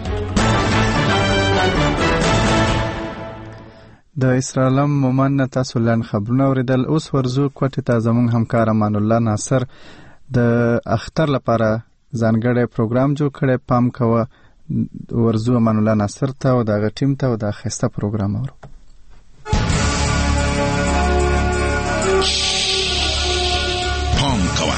د اسرالم مومن تاسو لن خبرونه اوریدل. اوس ورزو کوټه ته زموږ همکار امان الله ناصر د اختر لپاره ځانګړی پروګرام جوړ کړی. پام کوه ورزو امان الله ناصر ته او دغه ټیم ته او د خسته پروګرام اورو. پام کوه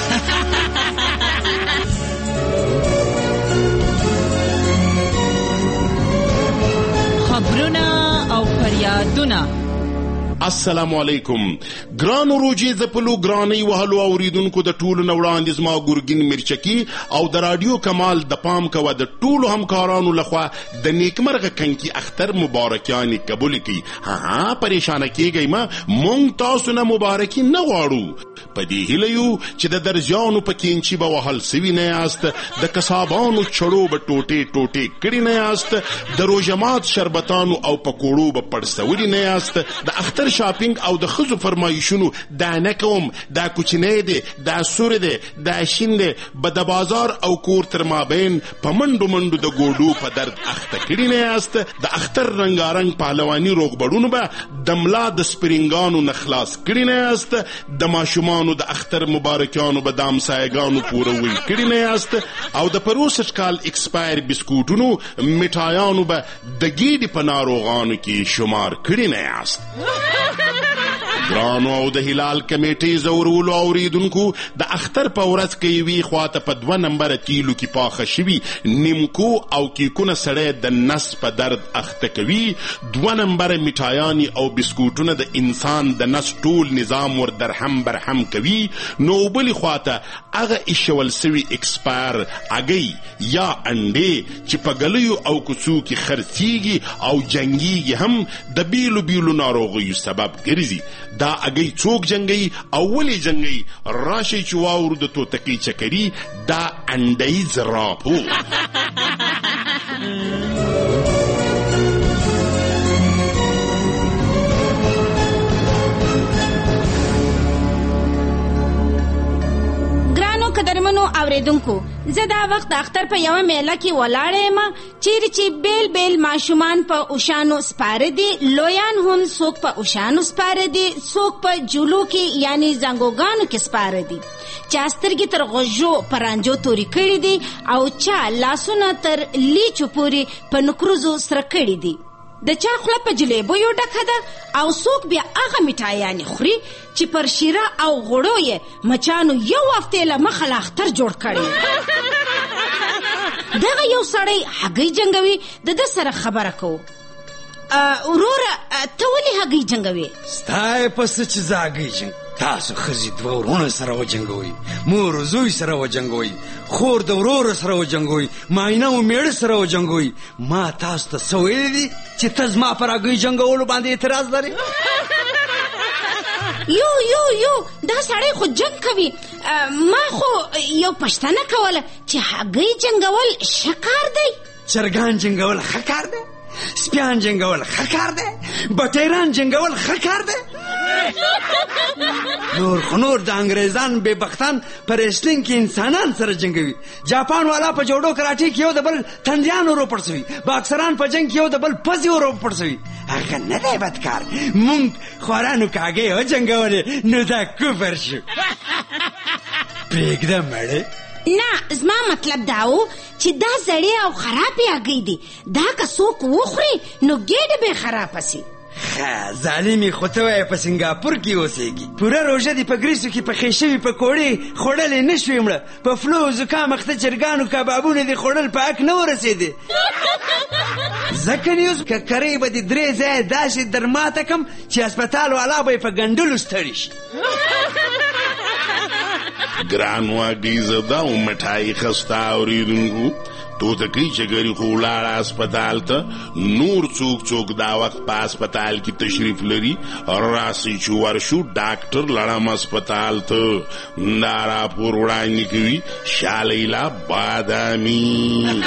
خبرونه او فریادونه. السلام علیکم. ګرانو روجي زپلو ګراني وهلو اوریدونکو د ټولو نوړاندې زما ګورګین مرچکی او د رادیو کمال د پام کوه د ټولو همکارانو لخوا د نیکمرغه کنکی اختر مبارکیان قبول کی. ها ها پریشان کیږئ ما مونږ تاسو نه مبارکي نه غواړو. په دې هیله یو چې د درجانو په کینچي به وهل سوي نه یاست، د کسابانو چړو به ټوټې ټوټې کړي نه یاست، د روژمات شربتانو او پکوړو به پړسولي نه یاست، د اختر شاپینګ او د خزو فرمایشونو دا نه کوم، دا کوچنی دی، دا سور دی، دا شین دی، به د بازار او کور تر مابین په منډو منډو د ګوډو په درد اخته کړي نه یاست. د اختر رنګارنګ پهلواني روغبړونو به د ملا د سپرینګانو نه خلاص کړي نه یاست، د ماشومانو د اختر مبارکیانو به د همسایګانو پوروي کړي نه یاست، او د پروسس کال ایکسپایر بسکوټونو میټایانو به د ګیډې په ناروغانو کې شمار کړي نه یاست. ګرانو او د هلال کمیټې زورولو اوریدونکو د اختر په ورځ کې یوې خواته په دوه نمبره تیلو کې پاخه شوي نیمکو او کیکونه سړی د نس په درد اخته کوي. دوه نمبره میټایانې او بسکوټونه د انسان د نس ټول نظام ور درهم برهم کوي. نو بلې خواته هغه ایښول سوي ایکسپایر اګۍ یا انډې چې په ګلیو او کوڅو کې خرڅیږي او جنګیږي هم د بیلو بیلو ناروغیو سبب ګرځي. دا اگئی څوک جنگي او ولې جنگي راشي چې واورو د توتکۍ چکري دا انډی زرافو. قدرمنو اوریدونکو زه دا وخت د اختر په یوه میله کې ولاړه یم چیرې چې بیل بیل ماشومان په اوښانو سپاره دي، لویان هم څوک په اوښانو سپاره دي، څوک په جولو کې یعنی زنګوګانو کې سپاره دي، چا سترګې تر غوږو په رانجو تورې کړي دي او چا لاسونه تر لیچو پورې په نکروزو سره کړي دي. د چا خوله په جلیبیو ډکه ده او څوک بیا هغه میټایانې خوري چې پر شیره او غوړو یې مچانو یو هفتې له مخه لا اختر جوړ کړی. دغه یو سړی هګۍ جنګوي، د ده سره خبره کوو. وروره ته ولې هګۍ جنګوې؟ ستا یې پسه چې زه هګۍ جنګ تاسو ښځې دوه ورونه سره وجنګوئ، مور و زوی سره وجنګوئ، خور د ورور سره وجنګوئ، ماینه و میړه سره وجنګوئ. ما تاسو ته څه ویلي دي چې ته زما پر هګۍ جنګولو باندې اعتراض لرې؟ یو یو یو دا سړی خو جنګ کوي. ما خو یو پوښتنه کوله چې هګۍ جنګول ښه کار دی؟ چرګان جنګول ښه کار دی؟ سپیان جنګول ښه کار دی؟ بټیران جنګول ښه کار دی؟ نور خو نور د انګریزان بې بختان په ریسلینګ کې انسانان سره جنګوي. جاپان والا په جوډو کراټي کې یو د بل تندیان ورو پړسوي، باکسران په جنګ کې یو د بل پزې ورو پړسوي. هغه نه دی بدکار، مونږ خوارانو که هګۍ وجنګولې نو دا کفر شو. پرېږده مړې. نه زما مطلب دا و چې دا زړې او خرابې هګۍ دي، دا که څوک وخوري نو ګېډه به خرابه سي. ښه ظالمې خو ته وایې په سنګاپور کې اوسېږي، پوره روژه دې په ګریسو کې پخې شوي پکوړې خوړلې نه شوې مړه، په فلو زکام اخته چرګانو کبابونه دې خوړل په حق نه ورسېدې. ځکه نیوز ککرۍ به دې درې ځایه داسې در ماته کړم چې هسپتال والا به یې په ګنډلو ستړي شي. ګران واګي زده او مټای خستا اوریدونکو توتکۍ چکري خو ولاړه هسپتال ته، نور څوک څوک دا وخت په هسپتال کې تشریف لري راسئ چې ورشو ډاکټر لړم هسپتال ته. دا راپور وړاندې کوي شالیلا بادامي.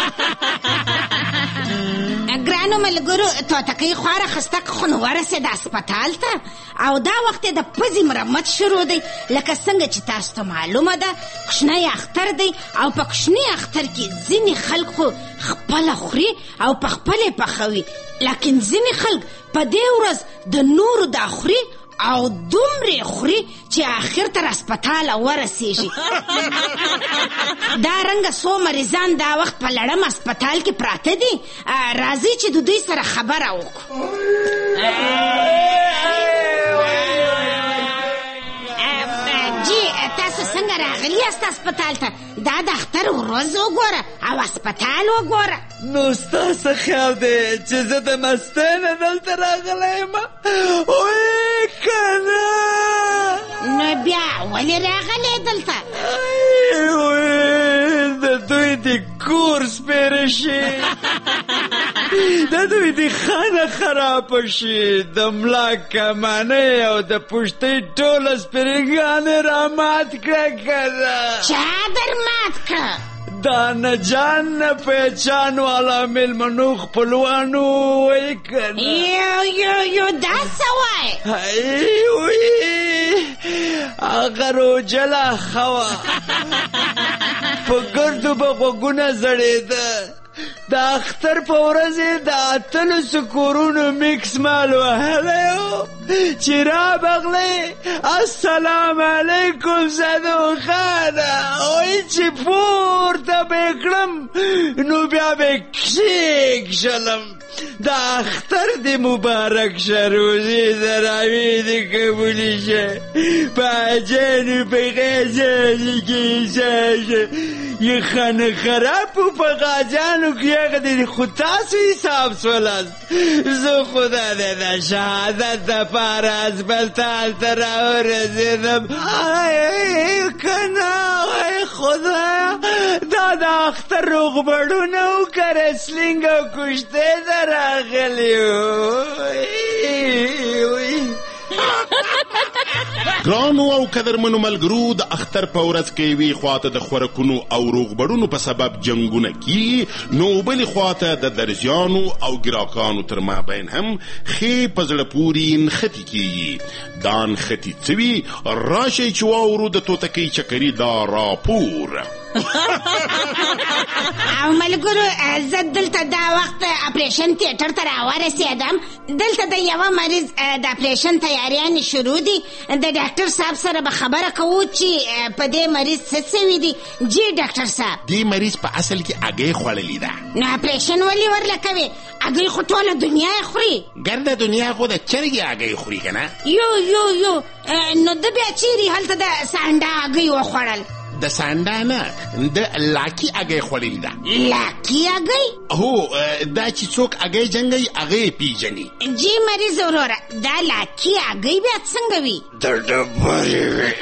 ګرانو ملګرو توتکۍ خواره خسته خو نو ورسېده هسپتال ته او دا وخت د پزې مرمت شروع دی. لکه څنګه چې تاسو ته معلومه ده کوچنی اختر دی او په کوچني اختر کې ځینې خلک خو خپله خوري او په خپلې پخوي، لکن ځینې خلک په دې ورځ د نورو دا خوري او دومره خوري چې آخر تر هسپتاله ورسېږي. دا رنګه څو مریضان دا وخت په لړم هسپتال کې پراته دي، راځئ چې د دوی سره خبره وکړو. جی تاسو څنګه راغلي یاست هسپتال ته؟ دا د اختر ورځ وګوره او هسپتال وګوره. نو ستا څه خیال دی چې زه د مستۍ نه دلته راغلی یم؟ وایې که نه؟ نو بیا ولې راغلی دلته؟ د دوی د کور سپېره شي، د دوی د خانه خرابه شي، د ملا کمانۍ او د پشتۍ ټوله سپېرګانې را مات کړه. که نه چا در مات کړه؟ دا نه جان نه پہچان والا میلمنو خپلوانو. وایي که نه؟ یو یو یو دا څه وایې؟ هغه روژه لا ښه وه، په ګردو به غوږونه زړېده. د اختر په ورځ یې د اتلسو کورونو میکس مال وهلی و چې رابغلی السلام علیکم صدو خانه. وایي چې پورته به یې کړم نو بیا به یې کښېږدم. د اختر دې مبارک شه، روزې دراوې دې قبولې شه، په حجانو په غازیانو کې حساب شه. یې خانه خراب و په غازیانو کې هغه دې خو تاسو حساب سولاست. زه خدا دې د شهادت دپاره هسپتال ته راورسېدم. که نه وای خدایا دا د اختر روغبړونه و که رسلینګ او کشتۍ ته راغلي و. ګرانو او قدرمنو ملګرو، د اختر په ورځ کې وی خواته د خوراکونو او روغبړونو په سبب جنگونه کیږي، نو بلې خواته د درزیانو او ګراکانو تر مابین هم ښې په زړه پورې نښتې کیږي. دا نښتې څه وي؟ راشئ چې واورو د توتکۍ چکري دا راپور. او ملګرو، زه دلته دا وخت اپریشن تیټر ته راورسېدم. دلته د یوه مریض د اپریشن تیاریانې شروع دي. د ډاکټر صاحب سره به خبره کوو چې په دې مریض څه څه دي. جی ډاکټر صاحب، دې مریض په اصل کې هګۍ خوړلې ده. نو اپریشن ولې ورله کوي؟ هګۍ خو ټوله دنیا یې خوري. ګرده دنیا خو د چرګې هګۍ خوري که نه؟ یو یو یو نو د بیا چیرې هلته د سانډا هګۍ وخوړل؟ د سانډا نه، د لاکي هګۍ خوړلې ده. لاکي هګۍ؟ هو، دا چې څوک هګۍ جنګوي هغه یې پیژني. جی مریض وروره، دا لاکي هګۍ بیا څنګه وي؟ د ډبرې وي.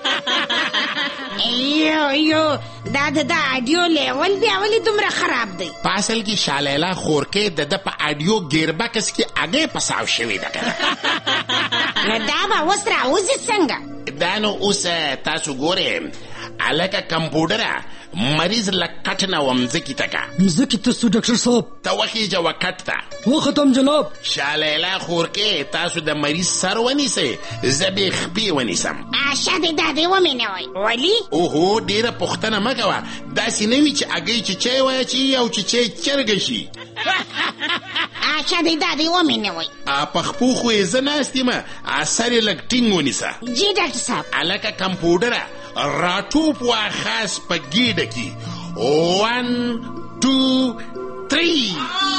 یو یو دا د اډیو لیول بیا ولې دومره خراب دی؟ په اصل کې شالیلا خورکې د ده په اډیو ګیربکس کې هګۍ پساو شوې ده که نه. نو دا به اوس راوځي څنګه؟ دا نو اوس تاسو ګورئ هلکه کمپوډره، مریض له کټ نه ومځکې ته که. مځکې ته څو ډاکټر صاحب؟ ته وخیجه و کټ ته. وختم جناب. شالیلا خورکې، تاسو د مریض سر ونیسئ، زه به خپې ونیسم. شاده دا دې ومینوئ. ولې؟ اوهو، ډېره پوښتنه مه کوه. داسې نه وي چې هګۍ چیچی واچي او چیچی چرګه شي. شاده دا دې ومینوئ. په خپو خو یې زه ناست یم، سر یې لږ ټینګ ونیسه. جی ډاکټر صاحب. هلکه کمپوډره، راټوپ وا خاص په ګیډه کې. ون ټو تری.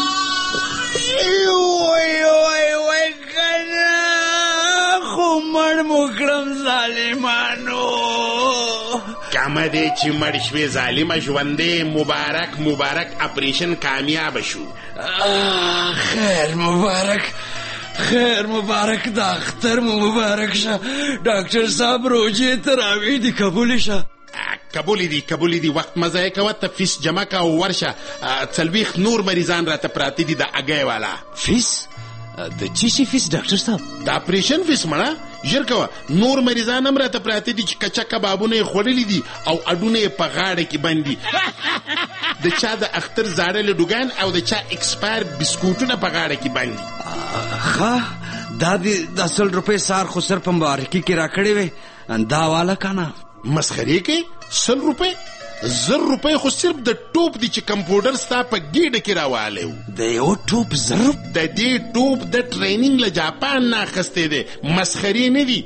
وای کنه، خو مړ مو کړم ظالمانو. کمه دی چې مړ شوې ظالمه، ژوندې مبارک مبارک، اپریشن کامیاب شو. خیر مبارک، خیر مبارک، د اختر مو مبارک شه. ډاکټر صاحب روجې تراویح دي قبول شه. قبول دي قبول دي، وخت مه ضایع کوه. ته فیس جمع که او ورشه. څلوېښت نور مریضان راته پراته دي د هګۍ والا. فیس؟ د چی شي فیس ډاکټر صاحب؟ د اپریشن فیس مړه. ژر کوه، نور مریضان هم راته پراته دي چې کچه کبابونه یې خوړلي دي او اډونه یې په غاړه کې بند دي. د چا د اختر زاړه لډوګان او د چا ایکسپایر بسکوټونه په غاړه کې بند دي. ښه، دا دې د سل روپۍ سار خو سر په مبارکي کې راکړې وې، دا والا که نه؟ مسخرې کې؟ سل روپۍ؟ زر روپۍ خو صرف د ټوپ دی چې کمپوډر ستا په ګیډه کې راوالی و. د یو ټوپ زر؟ د دې ټوپ د ټریننګ له جاپان نه اخیستی دی، مسخرې نه دي.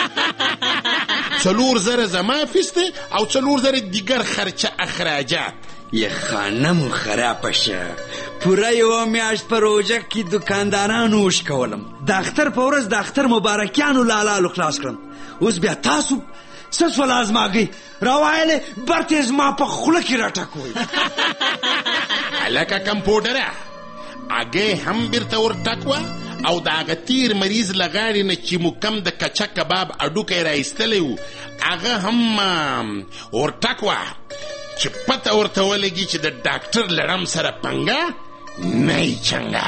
څلور زره زما فیس دی او څلور زره دیگر خرچه اخراجات. یې خانم خرابه شه، پوره یوه میاشت په روژه کې دکاندارانو وش کولم، د اختر په ورځ د اختر مبارکیانو لالالو خلاص کړم. اوس بیا تاسو څه سوله ازماګۍ راوایلې برتې زما په خوله کې راټکوئ. هلکه کمپوډره، هګۍ هم بیرته ورټکوه او د هغه تیر مریض له غاړې نه چې مو کم د کچه کباب اډوکی رایستلی و هغه هم ورټکوه، چې پته ورته ولګي چې د ډاکټر لړم سره پنګه نه یې چنګه.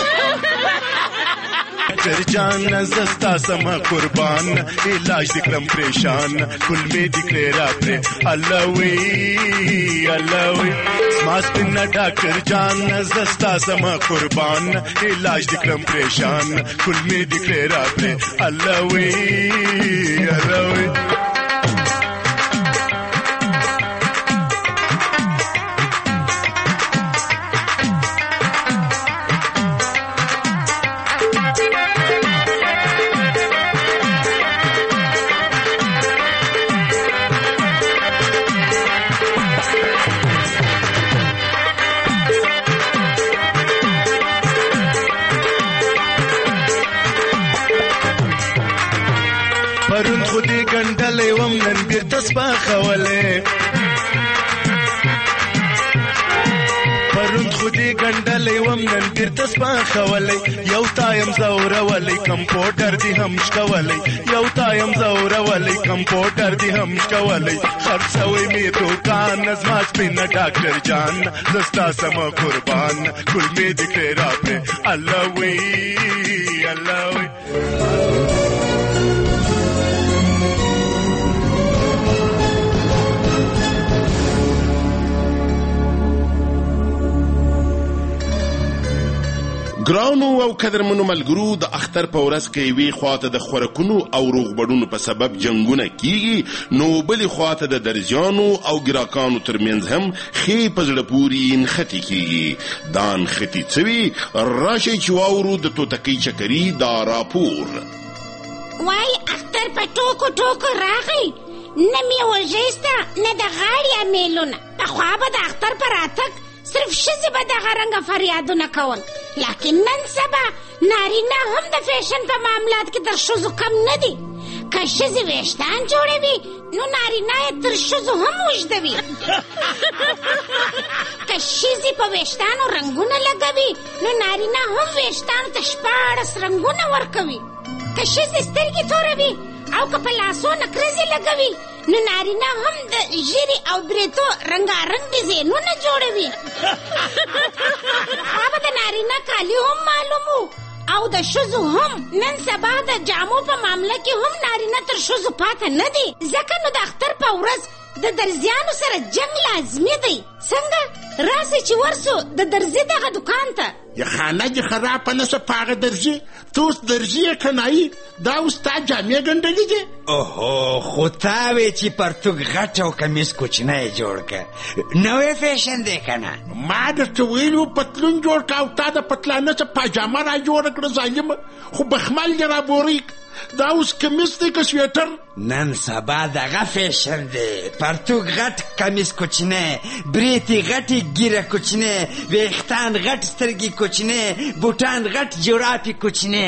ډاکټر جان زستا سما قربان، علاج دکړم پریشان، کل می دکړې را پرې الله وی الله وی. سما سپین ډاکټر جان زستا سما قربان، علاج دکړم پریشان، کل می دکړې را پرې الله وی الله وی. پرون خودی ګنډلې وم نن بیرته سپاخولې، پرون خودی ګنډلې وم نن بیرته سپاخولې، یو تایم زورولې کمپوټر دی هم شکولې، یو تایم زورولې کمپوټر دی هم شکولې، خرڅوي می دوکان زما سپین ډاکټر جان زستا سم قربان، کل می دکړې را پرې الله وی الله وی. ګرانو او قدرمنو ملګرو، د اختر په ورځ کې یوې خواته د خوراکونو او روغبړونو په سبب جنګونه کیږي، نو بلې خواته د درزیانو او ګراکانو ترمنځ هم ښې په زړه پورې نښتې کیږي. دا نښتې څه وي؟ راشئ چې واورو د توتکۍ چکري دا راپور. وای اختر په ټوکو ټوکو راغی، نه میوه ژیسته نه د غاړې امیلونه. پخوا به د اختر په راتګ صرف ښځې به دغه رنګه فریادونه کول، لیکن نن سبا نارینه هم د فیشن په معاملات کې تر ښځو کم نه دي. که ښځې ویښتان جوړوي نو نارینه یې تر ښځو هم اوږدوي. که ښځې په ویښتانو رنګونه لګوي نو نارینه هم ویښتانو ته شپاړس رنګونه ورکوي. که ښځې سترګې توروي او که په لاسو نکریزې لګوي نو نارینه هم د ژیرې او بریتو رنګارنګ ډیزاینونه جوړوي. پخوا به د نارینه کالي هم معلوم وو او د ښځو هم. نن سبا د جامو په معامله کې هم نارینه تر ښځو پاته نه دي، ځکه نو د اختر په ورځ د درزیانو سره جنګ لازمي دی. څنګه؟ راسئ چې ورسو د درزي دغه دکان ته. یا خانه دې خرابه نه شوه په هغه درزي؟ ته اوس درزي یې که نایي؟ دا اوس تا جامې ګنډلې دي؟ اوهو، خو تا وې چې پرتوګ غټ او کمیس کوچنی جوړ که، نوی فیشن دی که نه؟ ما درته ویلي وو پتلون جوړ که او تا د پتلانه څه پاجامه را جوړه کړه ظالمه، خو بخمل یې را بورې. دا اوس کمیس دی که سویټر؟ نن سبا دغه فیشن دی، پرتوګ غټ کمیس کوچنی، بریتې غټې ګیره کوچنی، ویښتان غټ سترګې کوچنی، بوټان غټ جورابې کوچنی.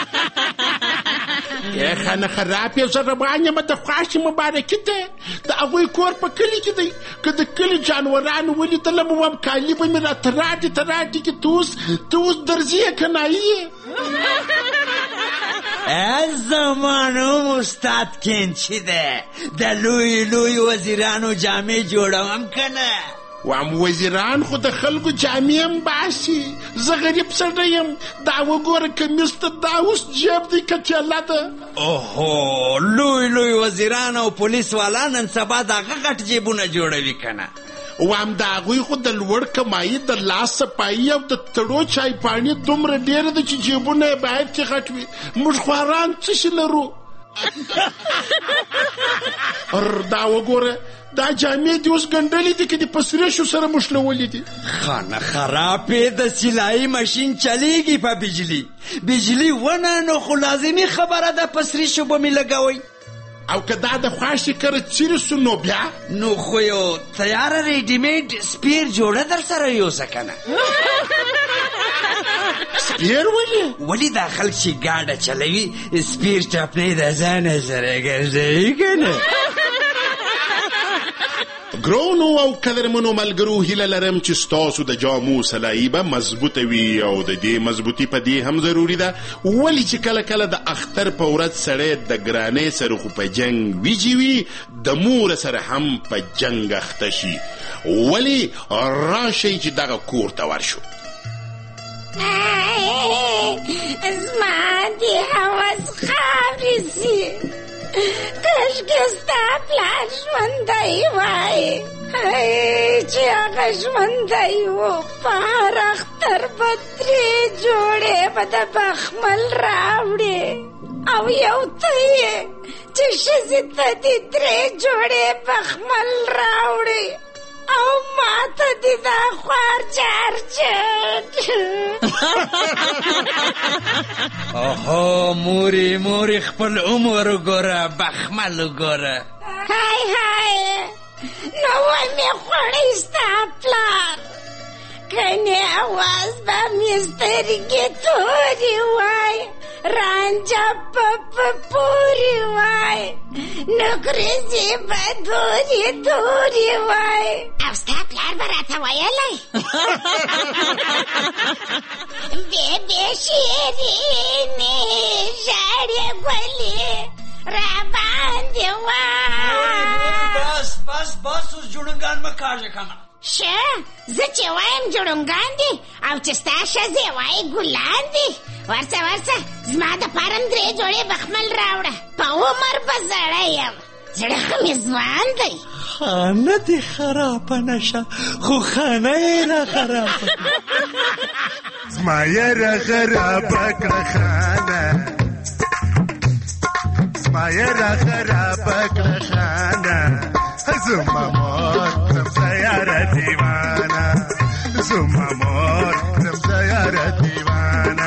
ای خانه خراب یې، زه روان یم د خواشي مبارکي ته. د هغوی کور په کلي کې دی، که د کلي جانورانو ولیدلم وم کالي به مې راته راټې ته راټې کې. ته اوس ته اوس درځي یې که نایي یې؟ زما نوم استاد کینچي دی، د لوی لوی وزیرانو جامې جوړوم که نه؟ وام وزیران خو د خلکو جامې هم باسي، زه غریب سړی یم. دا وګوره کمیس ته دا اوس جیب دی که چله ده؟ اوهو، لوی لوی وزیران او پولیس والا نن سبا دغه غټ جیبونه جوړوي که نه؟ وام د هغوی خو د لوړ کمایي د لاس صفایي او د تړو چای پاڼې دومره ډېره ده چې جیبونه یې باید چې غټ وي. موږ خواران څه شي لرو؟ دا وګوره، دا جامې دې اوس ګنډلې دي که دې په سرېشو سره مشلولې دي؟ خانه خرابې، د سلایي ماشین چلیږي په بجلي، بجلي ونه نو خو لازمي خبره ده په سرېشو به مې لګوئ. او که دا د خواشي کره څیرې سو نو بیا؟ نو خو یو تیاره ریډیمیډ سپیر جوړه در سره یوسه که نه؟ سپیر ولې؟ ولې دا خلک چې ګاډه چلوي سپیر چپنۍ د ځانه سره ګرځوي که نه؟ ګرانو او قدرمنو ملګرو، هیله لرم چې ستاسو د جامو سلایي به مضبوطه وي، او د دې مضبوطي په دې هم ضروري ده ولې چې کله کله د اختر په ورځ سړی د ګرانۍ سره خو په جنګ ویجي وي، د مور سره هم په جنګ اخته شي. ولې؟ راشئ چې دغه کور ته ورشو. زما دې هوس خاورې سي، کاشکې ستا پلار ژوندی وای، چې هغه ژوندی و. په هر اختر به درې جوړې به د بخمل راوړې، او یو ته یې چې ښځې ته دې درې جوړې بخمل راوړې، او ما ته دې دا خوار چارچټ. اوهو، مورې مورې خپل عمر وګوره، بخمل وګوره. های های، نو ومې خوړی ستا پلار، کنې اواز به مې سترګې تورې وای، رانجه په پورې وای، نکریزې به دورې دورې وای. او ستا پلار به راته ویلی بې بې شیرینې ژړې ګلې راباندې وای. بس بس بس، اوس جوړنګان مه کاږه که نه؟ شه، زه چې وایم جوړنګان دي او چې ستا ښځې وایي ګلان دي. ورڅه ورڅه، زما دپاره هم درې جوړې بخمل راوړه، په عمر به زړی یم. زړه ښه میزبان دی. خانه دې خرابه نشه خو خانه یې را خرابه زما یاره خرابه کړه خانه زما یاره خرابه کړه خانه زما مور کړم زه یاره دیوانه زما مور کړم زه یاره دیوانه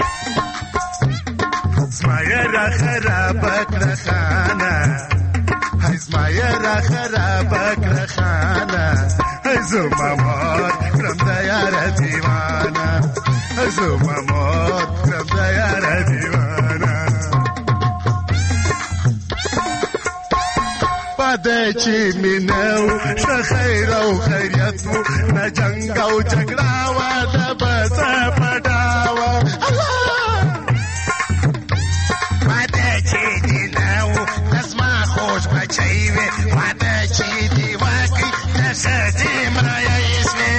زما یاره خرابه کړه خانه زما یاره خرابه کړه خانه زما مور کړم د یاره دیوانه زما مور کړم د یاره دیوانه پدې چې مینه و ښه خیر او خیریت و نه جنګ او جګړه وه د بزه پټه وه پدې چې مینه و د زما خوږ بچی وې واده چې دې وکړي د ښځې مریی شوې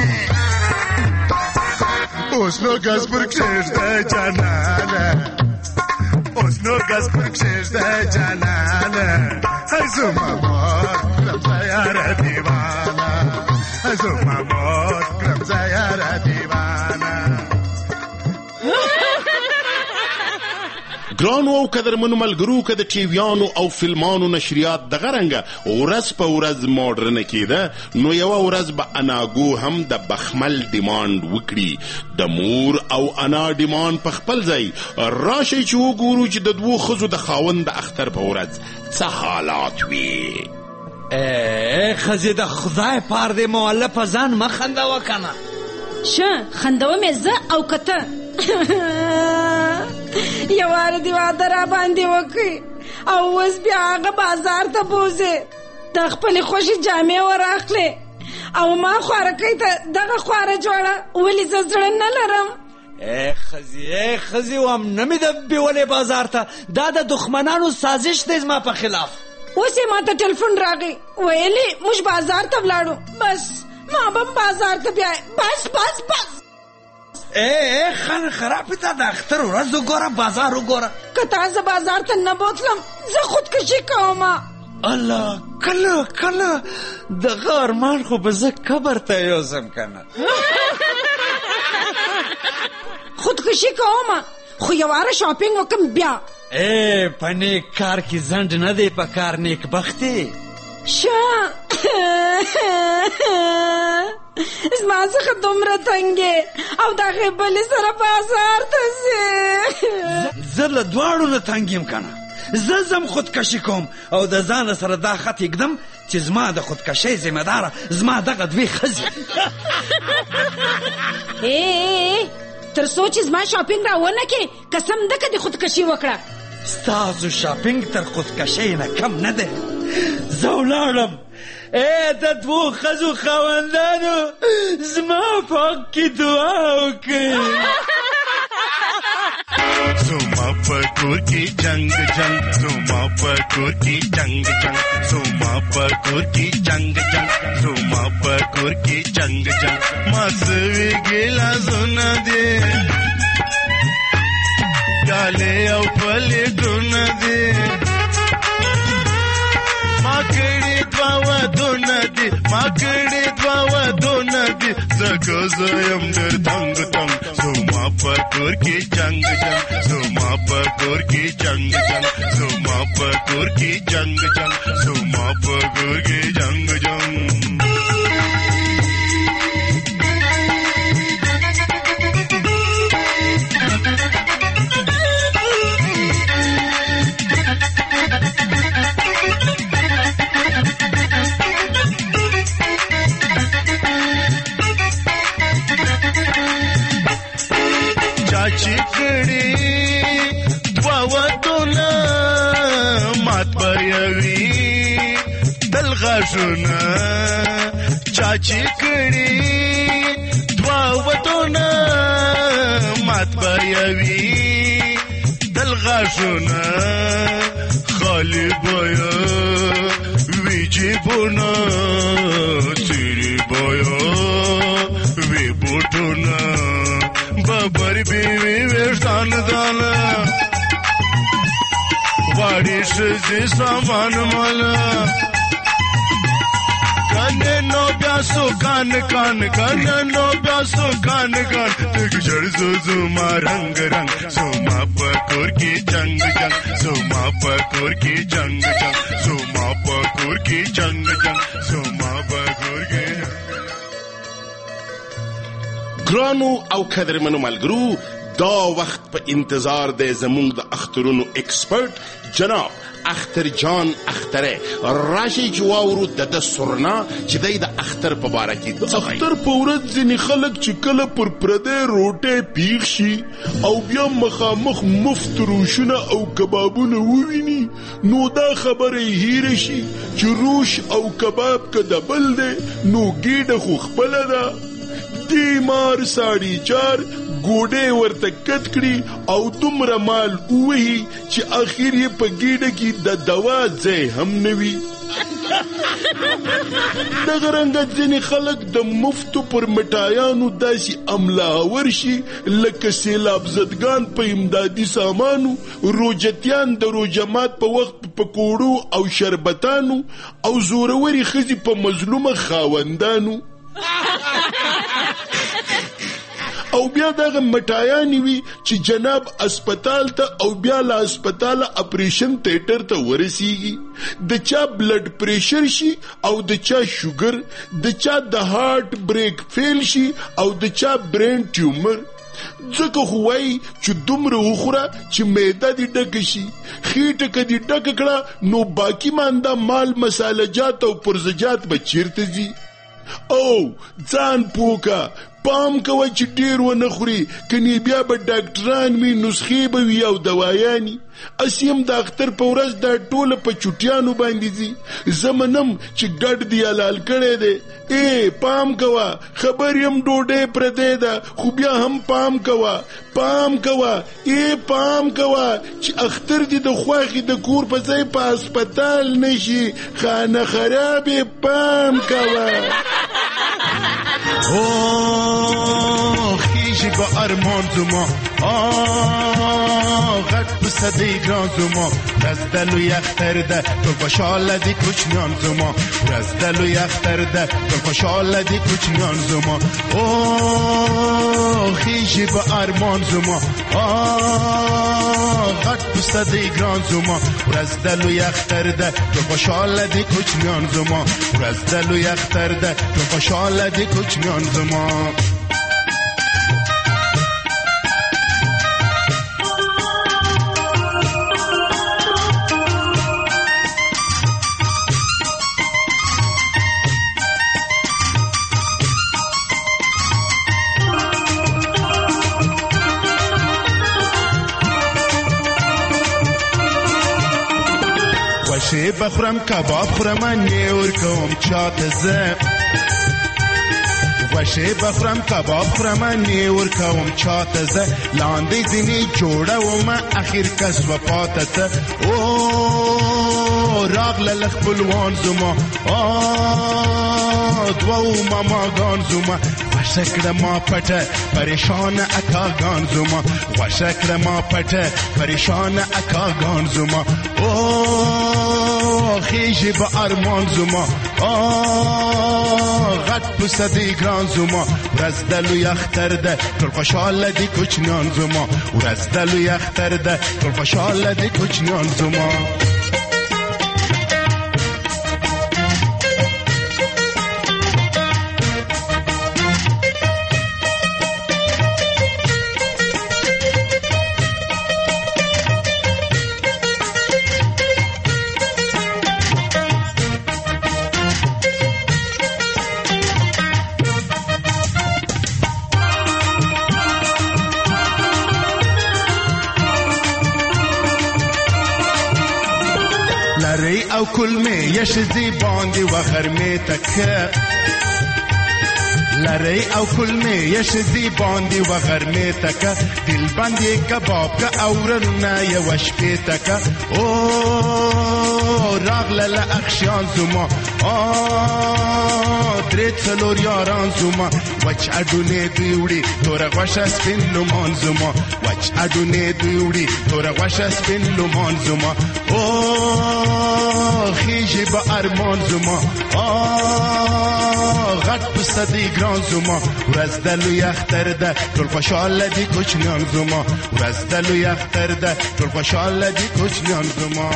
اوس نو ګز پر کښېږده جانانه اوس نو ګز پر کښېږده جانانه زما مور کړم زه یاره دیوانه زما مور کړم زه یاره دیوانه ګرانو او قدرمنو ملګرو که د ټیویانو او فلمانو نشریات دغه رنګه ورځ په ورځ ماډرنه کېده نو یوه ورځ به اناګو هم د بخمل ډیمانډ وکړي د مور او انا ډیمانډ په خپل ځای راشئ چې وګورو چې د دوو ښځو د خاوند د اختر په ورځ څه حالات وي. ای ښځې د خدای پار دې مؤلفه ځان مه خندوه که نه شه خندوم یې زه او که ته یو واره دې واده را باندې وکړي او اوس بیا هغه بازار ته بوځې د خپلې خوښې جامې وراخلې او ما خوارکۍ ته دغه خواره جوړه ولې زه زړه نه لرم. ای ښځې ای ښځې وم نه مې د بیولې بازار ته دا د دښمنانو سازش دی زما په خلاف. اوس یې ما ته ټلیفون راغی ویلې موږ بازار ته ولاړو بس ما به هم بازار ته بیایې بس بس بس. ای ای خان خرابې ته د اختر ورځ وګوره بازار وګوره که تا زه بازار ته نه بوتلم زه خودکشي کوم. الله کله کله دغه ارمان خو به زه قبر ته یوځم که نه خودکشي کوم خو یو واره شاپینګ وکم بیا. ای په نیک کار کې ځنډ نه دی په کار نیک بخت دی. شه زما څخه دومره تنګې او دغې بلې سره بازار ته ځې زه له دواړو نه تنګ یم که نه زه ځم خودکشي کوم او د ځانه سره دا خط ایږدم چې زما د خودکشۍ ذمه داره زما دغه دوې ښځې ای تر څو چې زما شاپینګ را ونه کړې قسم ده که دې خودکشي وکړه. ستاسو شاپینګ تر خودکشۍ نه کم نه دی. زه ولاړم ای د دوو ښځو خاوندانو زما په حق کې دعا وکړئ. زما په کور کې جنگ جنگ زما په کور کې جنگ جنگ زما په کور کې جنگ جنگ زما په کور کې جنگ جنگ ما سوي ګلازونه دي ګالې او پلیټونه دي ما کړي دوا ودونه دي ما کړي دوا ودونه دي زکه زه یم ډېر تنګ تنګ زما په کور کې جنگ جنگ زما په کور کې جنگ جنگ زما په کور کې جنگ جنگ زما په کور کې جنگ جنگ چاچی کړي دوا ودونه مات بیوي دل غاښونه چاچی کړي دوا ودونه مات بیوي دل غاښونه خالی بیا وی جیبونه تیری بیا وی بوټونه بابر بیوی ویشتان دانا غواړي ښځې سامان مالا کنه نو بیا سو کان کان کنه نو بیا سو کان کان تک جړ زو زو ما رنگ رنگ زو ما پکور کی جنگ جنگ زو ما پکور کی جنگ جنگ زو ما پکور کی جنگ جنگ زو ما پکور کی ګرانو او قدرمنو ملګرو دا وخت په انتظار دی زموږ د اخترونو ایکسپرت جناب اختر جان اختره راشي چې واورو د د سرنا چې دی د اختر په باره کې اختر په ورځ ځینې خلک چې کله پر پردی روټۍ پیښ شي او بیا مخامخ مفت روشونه او کبابونه وویني نو دا خبره یې هیره شي چې روش او کباب که د بل دی نو ګیډه خو خپله ده دی مار ساړي چار ګوډې ورته کټ کړي او دومره مال ووهي چې اخر یې په ګیډه کې د دوا ځای هم نه وي دغه رنګه ځینې خلک د مفتو پر مټایانو داسې املاور شي لکه سیلاب زدګان په امدادي سامانو روجتیان د روجمات په وخت په پکوړو او شربتانو او زوروري ښځې په مظلومه خاوندانو او بیا دغه مټایانی وي چې جناب اسپیټال ته او بیا له اسپیټاله اپریشن تیټر ته ورسیږي د چا بلډ پریشر شي او د چا شوګر د چا د هارت بریک فیل شي او د چا برین ټیومر ځکه خو وایي چې دومره وخوره چې معده دې ډکه شي خېټه که دې ډکه کړه نو باقي مانده مال مساله جات او پرزجات به چیرته ځي او ځان پوکه پام کوه چې ډېر ونه خوري کنې بیا به ډاکټران وي نسخې به وي او دوايانې اسیم د اختر په ورځ دا ټوله په چوټیانو باندې ځي زه منم چې ګډ دې حلال کړی دی ای پام کوه خبر یم ډوډۍ پردی ده خو بیا هم پام کوه پام کوه ای پام کوه چې اختر دې د خواښې د کور په ځای په هسپتال نشي خانه خرابې پام کوه اوه خیژی با ارمان زما آه غد بسده گران زما رز دلو یختر ده تو بشال دی کچنیان زما رز دلو یختر ده تو بشال دی کچنیان زما اوه خیژی با ارمان زما آه غد بسده گران زما رز دلو یختر ده تو بشال دی کچنیان زما رز دلو یختر ده تو بشال دی کچنیان زما وشه بخورم کباب خورم نیور کوم چاته زه وشه بخورم کباب خورم نیور کوم چاته زه لاندې ځینې جوړوم اخر کس وفات ته او راغله خپلوان زما دوو ماماګان زما وشه کړه ما پټه پریشان اکاګان زما وشه کړه ما پټه پریشان اکاګان زما او خیژی با ارمان زما غد پسدی گران زما ورز دلو یختر ده کل خوشحال دی کچنیان زما ورز دلو یختر ده کل خوشحال دی کچنیان زما لری او کل می یش زی باندې وخر می تک لری او کلمه یشزی باندې وغرمه تکا دل باندې کباب کا اورنا یو شپې تکا او راغله لا اخشان زما او درې څلور یاران زما وچ اډونه دیوړي تور غوښه سپین لومان زما وچ اډونه دیوړي تور غوښه سپین لومان زما او خیجه با ارمان زما او غټ پسدی ګران زما ورځ د لوی اختر ده ټول خوشاله دي کوچنیان زما ورځ د لوی اختر ده ټول خوشاله دي کوچنیان زما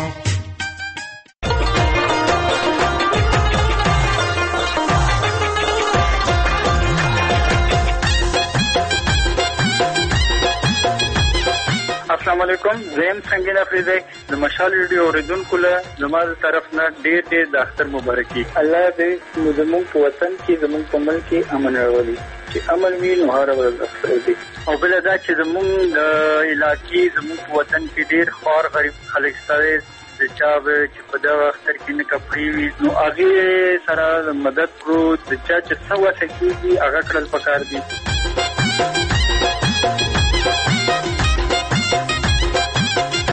السلام علیکم زم سنگین افریدی د مشال ریډیو اوریدونکو له زموږ طرف نه ډېر ډېر د اختر مبارکي الله دې زموږ په وطن کې زموږ په ملک کې امن راولي چې امن وي نو هر ورځ اختر دی او بل دا چې زموږ د علاقې زموږ په وطن کې ډېر خار غریب خلک سره د چا چې په دغه اختر کې نه کپړې وي نو هغې سره مدد کړو د چا چې څه وسه کېږي هغه کړل پکار دي